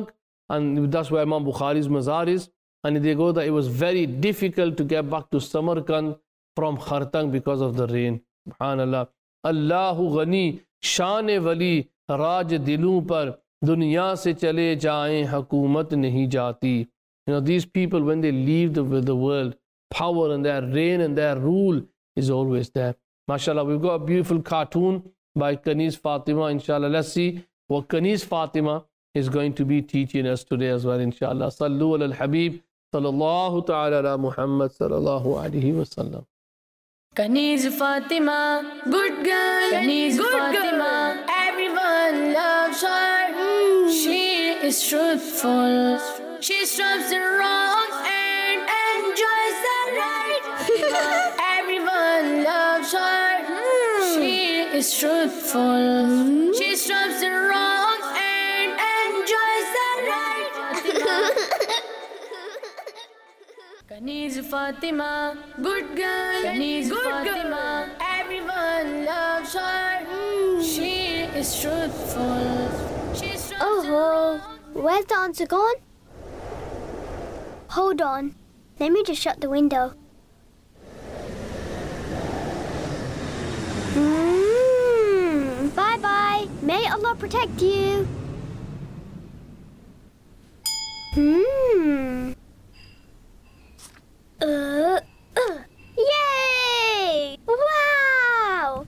And that's where Imam Bukhari's mazar is. And they go that it was very difficult to get back to Samarkand from Khartang because of the rain. Subhanallah. Allahu Ghani, Shan Wali, Raj Dilun par, Dunya se chale jaaye, Hakumat nahi jati. These people, when they leave the world, power and their reign and their rule is always there. MashaAllah, we've got a beautiful cartoon by Kanis Fatima, inshallah. Let's see what Kanis Fatima is going to be teaching us today as well, inshallah. Sallu ala al-Habib, sallallahu ta'ala ala Muhammad, sallallahu alayhi wa sallam. Kanis Fatima, good girl. Kanis Fatima, everyone loves her. She is truthful. She strives the wrong and enjoys the right. Everyone loves her. She is truthful. She strives the wrong and enjoys the right. Kanis Fatima, good girl. Kanis Fatima, everyone loves her. She is truthful. She strives the wrong. Where's the answer gone? Hold on. Let me just shut the window. Bye-bye. May Allah protect you. Yay! Wow!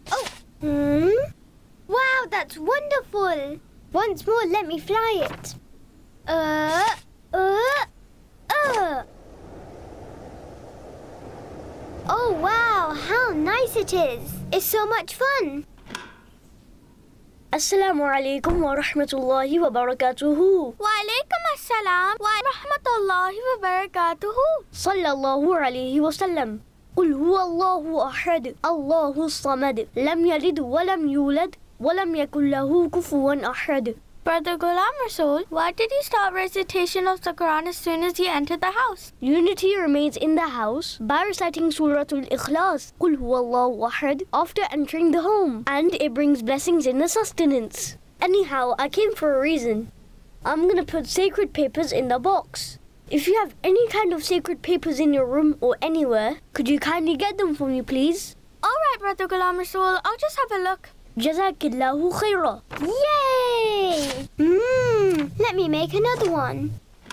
Wow, that's wonderful. Once more, let me fly it. Oh wow, how nice it is. It's so much fun. Assalamu alaikum wa rahmatullahi wa barakatuhu. Wa alaikum assalam wa rahmatullahi wa barakatuhu. Sallallahu alayhi wa sallam. قل هو الله أحد الله الصمد لم يلد ولم يولد ولم يكن له كفوا أحد. Brother Ghulam Rasool, why did you start recitation of the Quran as soon as you entered the house? Unity remains in the house by reciting Suratul Ikhlas, Qul Huwallahu Ahad, after entering the home, and it brings blessings in the sustenance. Anyhow, I came for a reason. I'm gonna put sacred papers in the box. If you have any kind of sacred papers in your room or anywhere, could you kindly get them for me, please? Alright, Brother Ghulam Rasool, I'll just have a look. Jazakillahu khaira. Yay! Let me make another one.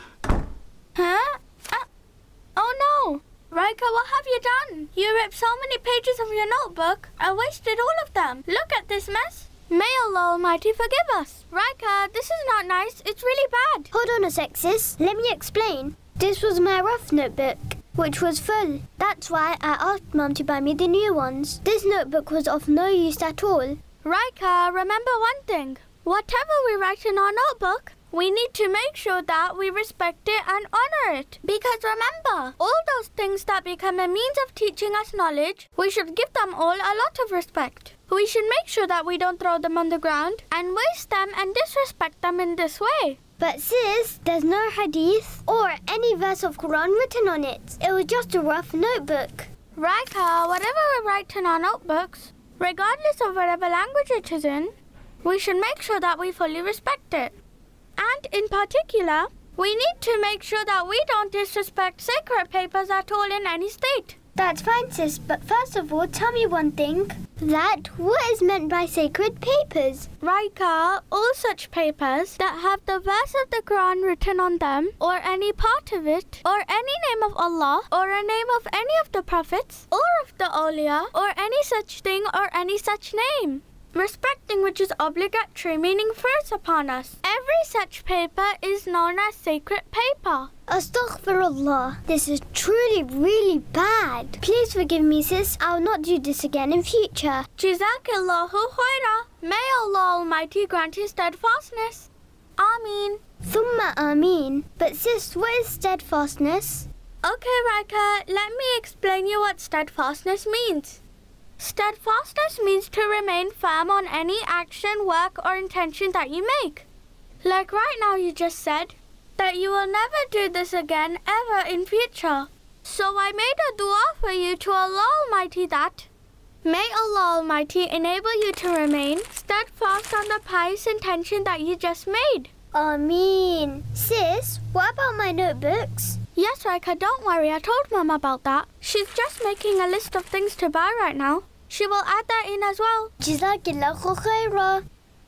Huh? Oh no! Raika, what have you done? You ripped so many pages of your notebook. I wasted all of them. Look at this mess. May Allah Almighty forgive us. Raika, this is not nice. It's really bad. Hold on a sec, sis. Let me explain. This was my rough notebook, which was full. That's why I asked Mum to buy me the new ones. This notebook was of no use at all. Raika, remember one thing. Whatever we write in our notebook, we need to make sure that we respect it and honor it. Because remember, all those things that become a means of teaching us knowledge, we should give them all a lot of respect. We should make sure that we don't throw them on the ground and waste them and disrespect them in this way. But sis, there's no hadith or any verse of Quran written on it. It was just a rough notebook. Raika, whatever we write in our notebooks, regardless of whatever language it is in, we should make sure that we fully respect it. And in particular, we need to make sure that we don't disrespect sacred papers at all in any state. That's fine, sis, but first of all, tell me one thing. What is meant by sacred papers? Raika, all such papers that have the verse of the Quran written on them, or any part of it, or any name of Allah, or a name of any of the prophets, or of the awliya, or any such thing or any such name. Respecting which is obligatory, meaning first upon us. Every such paper is known as sacred paper. Astaghfirullah. This is truly really bad. Please forgive me, sis. I'll not do this again in future. Jazakillahu khaira. May Allah Almighty grant his steadfastness. Ameen. Thumma ameen. But sis, what is steadfastness? Okay, Raika, let me explain you what steadfastness means. Steadfastness means to remain firm on any action, work, or intention that you make. Like right now you just said that you will never do this again ever in future. So I made a dua for you to Allah Almighty that may Allah Almighty enable you to remain steadfast on the pious intention that you just made. Ameen. Sis, What about my notebooks? Yes, Raika, don't worry. I told Mum about that. She's just making a list of things to buy right now. She will add that in as well. Jazakallahu khaira.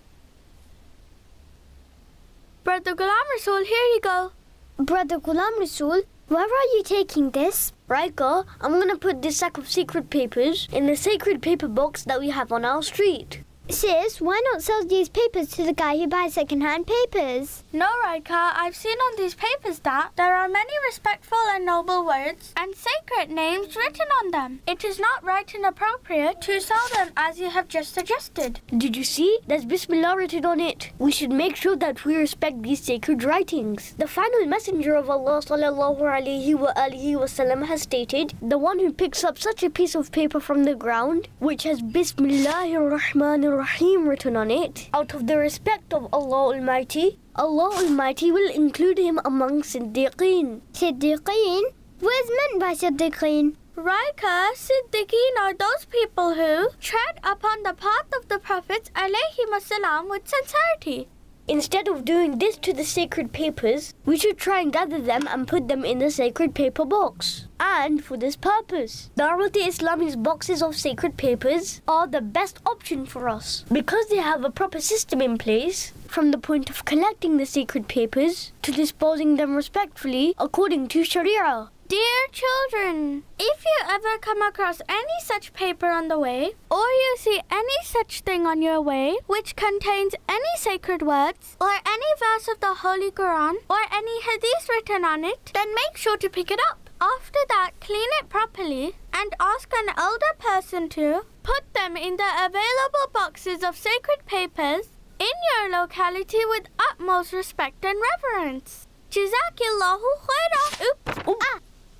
Brother Ghulam Rasool, here you go. Brother Ghulam Rasool, where are you taking this? Raika, I'm going to put this sack of sacred papers in the sacred paper box that we have on our street. Sis, why not sell these papers to the guy who buys second-hand papers? No, Raika, I've seen on these papers that there are many respectful and noble words and sacred names written on them. It is not right and appropriate to sell them as you have just suggested. Did you see? There's Bismillah written on it. We should make sure that we respect these sacred writings. The final messenger of Allah sallallahu alaihi wasallam has stated, the one who picks up such a piece of paper from the ground, which has Bismillahir Rahmanir Rahim written on it, out of the respect of Allah Almighty, Allah Almighty will include him among Siddiqeen. Siddiqeen? What is meant by Siddiqeen? Raika, Siddiqeen are those people who tread upon the path of the Prophets ﷺ with sincerity. Instead of doing this to the sacred papers, we should try and gather them and put them in the sacred paper box. And for this purpose, Darul-e-Islami's boxes of sacred papers are the best option for us because they have a proper system in place from the point of collecting the sacred papers to disposing them respectfully according to Sharia. Dear children, if you ever come across any such paper on the way, or you see any such thing on your way which contains any sacred words, or any verse of the Holy Quran, or any hadith written on it, then make sure to pick it up. After that, clean it properly and ask an elder person to put them in the available boxes of sacred papers in your locality with utmost respect and reverence. Jazakillahu khaira. Oops.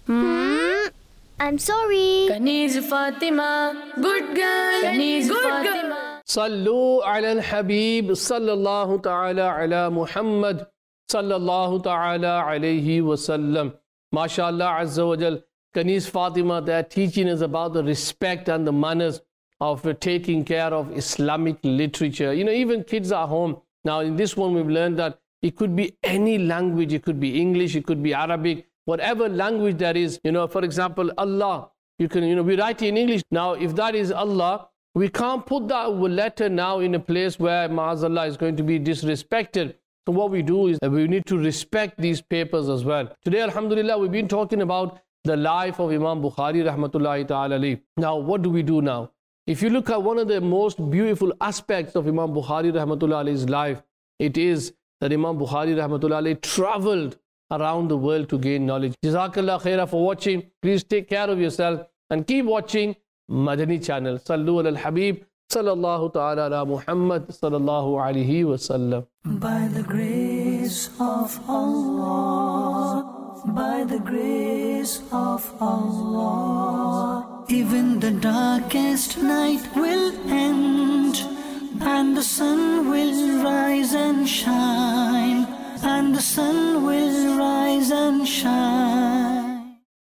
I'm sorry. Kaniz Fatima, good girl. Kaniz Fatima. Sallu ala al-Habib, sallallahu ta'ala ala Muhammad, sallallahu ta'ala alayhi wa sallam. MashaAllah Azza wa Jal. Kaniz Fatima, they are teaching us about the respect and the manners of taking care of Islamic literature. You know, even kids at home. Now in this one we've learned that it could be any language. It could be English, it could be Arabic. Whatever language that is, you know, for example, Allah, you can, you know, we write in English. Now, if that is Allah, we can't put that letter now in a place where Ma'azallah is going to be disrespected. So what we do is that we need to respect these papers as well. Today, alhamdulillah, we've been talking about the life of Imam Bukhari, rahmatullahi ta'ala alayhi. Now, what do we do now? If you look at one of the most beautiful aspects of Imam Bukhari, rahmatullahi alayhi's life, it is that Imam Bukhari, rahmatullahi alayhi, traveled around the world to gain knowledge. Jazakallah khaira for watching. Please take care of yourself and keep watching Madani channel. Sallu ala al-Habib, sallallahu ta'ala ala Muhammad, sallallahu alayhi wa sallam. By the grace of Allah, by the grace of Allah, even the darkest night will end, and the sun will rise and shine, and the sun will